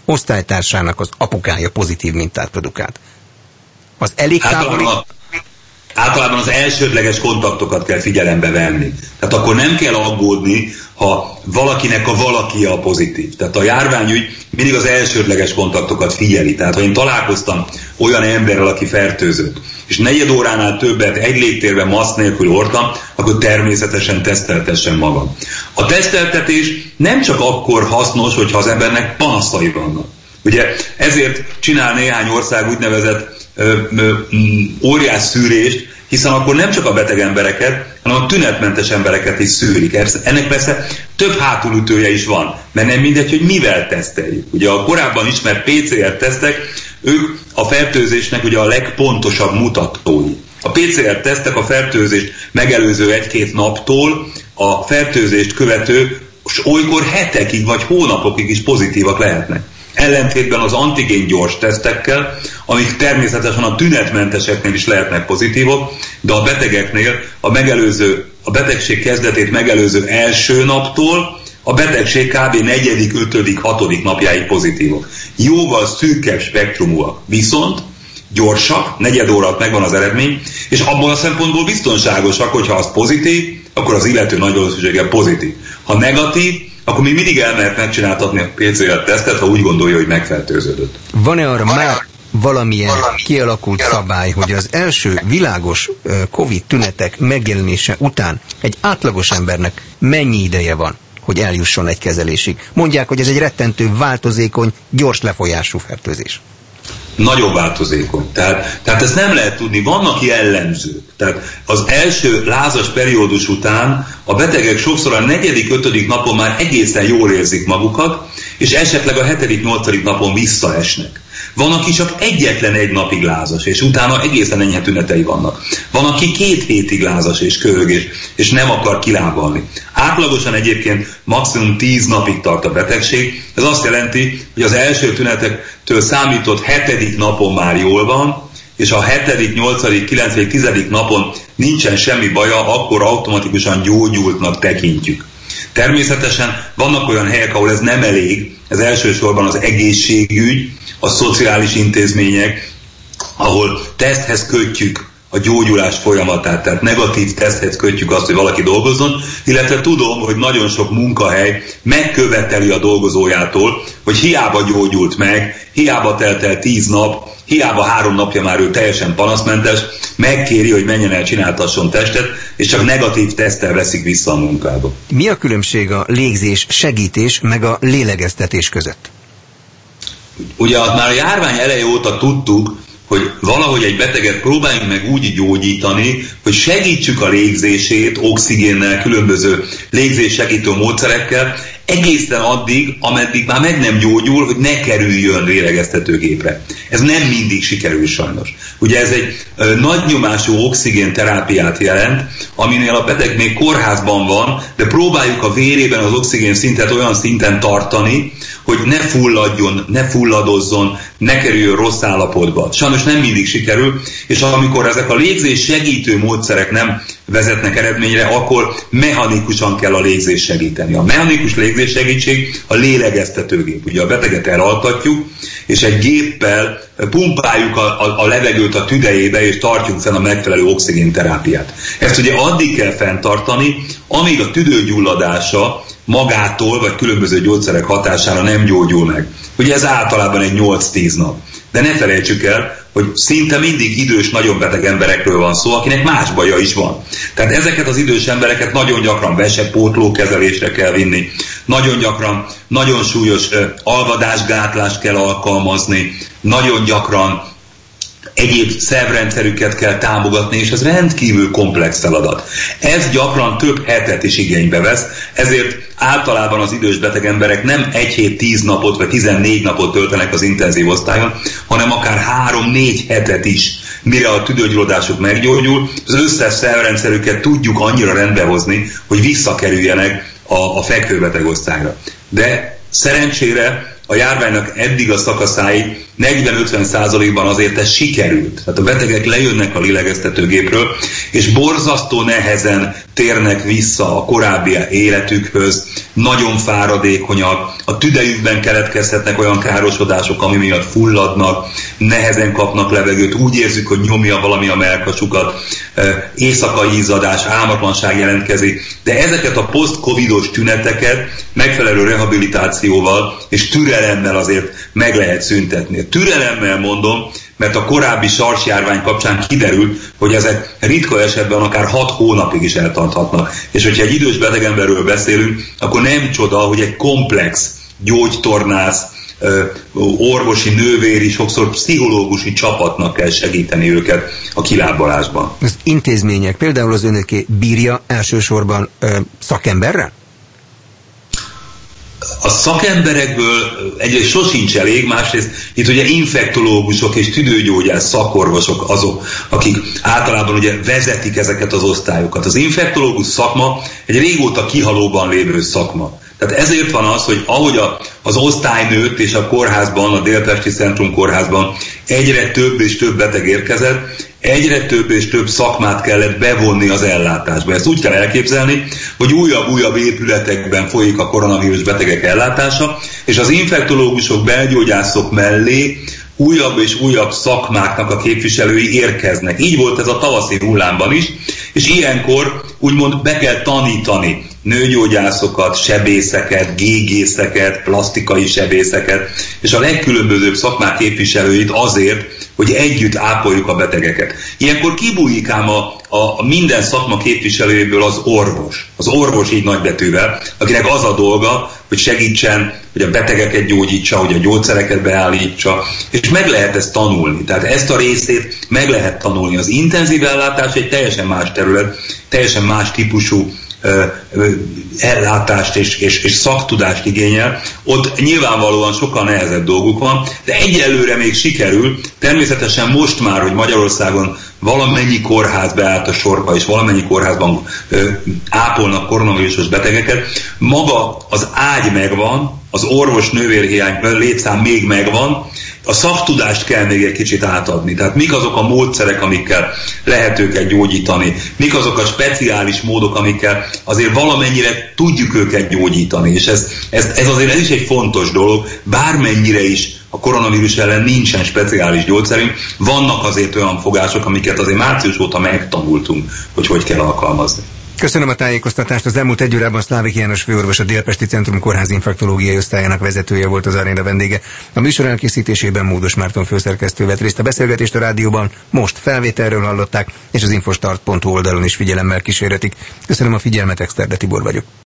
[SPEAKER 1] osztálytársának az apukája pozitív mintát produkált. Az elég távoli...
[SPEAKER 2] Általában az elsődleges kontaktokat kell figyelembe venni. Tehát akkor nem kell aggódni, ha valakinek a valakia a pozitív. Tehát a járványügy mindig az elsődleges kontaktokat figyeli. Tehát ha én találkoztam olyan emberrel, aki fertőzött, és negyed óránál többet egy légtérben maszk nélkül hordtam, akkor természetesen teszteltessem magam. A teszteltetés nem csak akkor hasznos, hogyha az embernek panaszai vannak. Ugye ezért csinál néhány ország úgynevezett Ö, ö, óriás szűrést, hiszen akkor nem csak a beteg embereket, hanem a tünetmentes embereket is szűrik. Ennek persze több hátulütője is van, mert nem mindegy, hogy mivel teszteljük. Ugye a korábban ismert pé cé er tesztek, ők a fertőzésnek ugye a legpontosabb mutatói. A pé cé er tesztek a fertőzést megelőző egy-két naptól a fertőzést követő, és olykor hetekig vagy hónapokig is pozitívak lehetnek. Ellentétben az antigén gyors tesztekkel, amik természetesen a tünetmenteseknél is lehetnek pozitívok, de a betegeknél a, megelőző, a betegség kezdetét megelőző első naptól a betegség kb. negyedik, ötödik, hatodik napjáig pozitívok. Jóval szűkebb spektrumúak, viszont gyorsak, negyed óra alatt megvan az eredmény, és abban a szempontból biztonságosak, hogyha az pozitív, akkor az illető nagy valószínűséggel pozitív. Ha negatív, akkor még mindig el lehet megcsináltatni a pé cé er tesztet, ha úgy gondolja, hogy megfertőződött.
[SPEAKER 1] Van-e arra már valamilyen kialakult szabály, hogy az első világos Covid tünetek megjelenése után egy átlagos embernek mennyi ideje van, hogy eljusson egy kezelésig? Mondják, hogy ez egy rettentő változékony, gyors lefolyású fertőzés.
[SPEAKER 2] Nagyon változékony. Tehát, tehát ezt nem lehet tudni. Vannak jellemzők. Tehát az első lázas periódus után a betegek sokszor a negyedik, ötödik napon már egészen jól érzik magukat, és esetleg a hetedik, nyolcadik napon visszaesnek. Van, aki csak egyetlen egy napig lázas, és utána egészen enyhe tünetei vannak. Van, aki két hétig lázas és köhögés, és nem akar kilábalni. Átlagosan egyébként maximum tíz napig tart a betegség. Ez azt jelenti, hogy az első tünetektől számított hetedik napon már jól van, és a hetedik, nyolcadik, kilencedik, tizedik napon nincsen semmi baja, akkor automatikusan gyógyultnak tekintjük. Természetesen vannak olyan helyek, ahol ez nem elég, ez elsősorban az egészségügy, a szociális intézmények, ahol teszthez kötjük a gyógyulás folyamatát, tehát negatív teszthez kötjük azt, hogy valaki dolgozzon, illetve tudom, hogy nagyon sok munkahely megköveteli a dolgozójától, hogy hiába gyógyult meg, hiába telt el tíz nap, hiába három napja már ő teljesen panaszmentes, megkéri, hogy menjen el, csináltasson testet, és csak negatív teszttel veszik vissza a munkába.
[SPEAKER 1] Mi a különbség a légzés segítés meg a lélegeztetés között?
[SPEAKER 2] Ugye már a járvány eleje óta tudtuk, hogy valahogy egy beteget próbáljunk meg úgy gyógyítani, hogy segítsük a légzését oxigénnel, különböző légzéssegítő módszerekkel, egészen addig, ameddig már meg nem gyógyul, hogy ne kerüljön lélegeztetőgépre. Ez nem mindig sikerül sajnos. Ugye ez egy ö, nagy nyomású oxigénterápiát jelent, aminél a beteg még kórházban van, de próbáljuk a vérében az oxigén szintet olyan szinten tartani, hogy ne fulladjon, ne fulladozzon, ne kerüljön rossz állapotba. Sajnos nem mindig sikerül, és amikor ezek a légzés segítő módszerek nem vezetnek eredményre, akkor mechanikusan kell a légzés segíteni. A mechanikus légzés segítség a lélegeztetőgép. Ugye a beteget elaltatjuk, és egy géppel pumpáljuk a, a, a levegőt a tüdejébe, és tartjuk fenn a megfelelő oxigénterápiát. Ezt ugye addig kell fenntartani, amíg a tüdőgyulladása magától, vagy különböző gyógyszerek hatására nem gyógyul meg. Ugye ez általában egy nyolc-tíz nap. De ne felejtsük el, hogy szinte mindig idős, nagyon beteg emberekről van szó, akinek más baja is van. Tehát ezeket az idős embereket nagyon gyakran vesepótló kezelésre kell vinni, nagyon gyakran, nagyon súlyos ö, alvadásgátlást kell alkalmazni, nagyon gyakran egyéb szervrendszerüket kell támogatni, és ez rendkívül komplex feladat. Ez gyakran több hetet is igénybe vesz, ezért általában az idős beteg emberek nem egy hét, tíz napot vagy tizennégy napot töltenek az intenzív osztályon, hanem akár három-négy hetet is, mire a tüdőgyulladásuk meggyógyul, az összes szervrendszerüket tudjuk annyira rendbehozni, hogy visszakerüljenek a, a fekvőbeteg osztályra. De szerencsére a járványnak eddig a szakaszáig negyven-ötven százalékban azért ez sikerült. Tehát a betegek lejönnek a lélegeztetőgépről, és borzasztó nehezen térnek vissza a korábbi életükhöz, nagyon fáradékonyak, a tüdejükben keletkezhetnek olyan károsodások, ami miatt fulladnak, nehezen kapnak levegőt, úgy érzik, hogy nyomja valami a mellkasukat, éjszakai izzadás, álmatlanság jelentkezik, de ezeket a post-covidos tüneteket megfelelő rehabilitációval és türelemmel azért meg lehet szüntetni. Türelemmel mondom, mert a korábbi sarsjárvány kapcsán kiderült, hogy ezek ritka esetben akár hat hónapig is eltarthatnak. És hogyha egy idős betegemberről beszélünk, akkor nem csoda, hogy egy komplex gyógytornász, orvosi, nővéri, sokszor pszichológusi csapatnak kell segíteni őket a kilábalásban.
[SPEAKER 1] Az intézmények, például az önöké bírja elsősorban ö, szakemberrel?
[SPEAKER 2] A szakemberekből egyrészt sosincs elég, másrészt itt ugye infektológusok és tüdőgyógyász szakorvosok azok, akik általában ugye vezetik ezeket az osztályokat. Az infektológus szakma egy régóta kihalóban lévő szakma. Tehát ezért van az, hogy ahogy a, az osztály nőtt, és a kórházban, a Délpesti Centrum Kórházban egyre több és több beteg érkezett, egyre több és több szakmát kellett bevonni az ellátásba. Ezt úgy kell elképzelni, hogy újabb-újabb épületekben folyik a koronavírus betegek ellátása, és az infektológusok, belgyógyászok mellé újabb és újabb szakmáknak a képviselői érkeznek. Így volt ez a tavaszi hullámban is, és ilyenkor úgymond be kell tanítani nőgyógyászokat, sebészeket, gégészeket, plastikai sebészeket, és a legkülönbözőbb szakmák képviselőit azért, hogy együtt ápoljuk a betegeket. Ilyenkor kibújik ám a, a minden szakma képviselőjéből az orvos. Az orvos így nagybetűvel, akinek az a dolga, hogy segítsen, hogy a betegeket gyógyítsa, hogy a gyógyszereket beállítsa, és meg lehet ezt tanulni. Tehát ezt a részét meg lehet tanulni. Az intenzív ellátás egy teljesen más terület, teljesen más típusú ellátást és, és, és szaktudást igényel, ott nyilvánvalóan sokkal nehezebb dolguk van, de egyelőre még sikerül. Természetesen most már, hogy Magyarországon valamennyi kórház beállt a sorba, és valamennyi kórházban ö, ápolnak koronavírusos betegeket, maga az ágy megvan, az orvos nővérhiány létszám még megvan, a szaktudást kell még egy kicsit átadni. Tehát mik azok a módszerek, amikkel lehet őket gyógyítani, mik azok a speciális módok, amikkel azért valamennyire tudjuk őket gyógyítani. És ez, ez, ez azért ez is egy fontos dolog, bármennyire is a koronavírus ellen nincsen speciális gyógyszerünk, vannak azért olyan fogások, amiket azért március óta megtanultunk, hogy hogy kell alkalmazni.
[SPEAKER 1] Köszönöm a tájékoztatást. Az elmúlt egy órában Szlávik János főorvos, a Délpesti Centrum Kórház infektológiai osztályának vezetője volt az aréna vendége. A műsor elkészítésében Módos Márton főszerkesztő vett részt. A beszélgetést a rádióban most felvételről hallották, és az infostart pont hu oldalon is figyelemmel kísérhetik. Köszönöm a figyelmet, Exterde Tibor vagyok.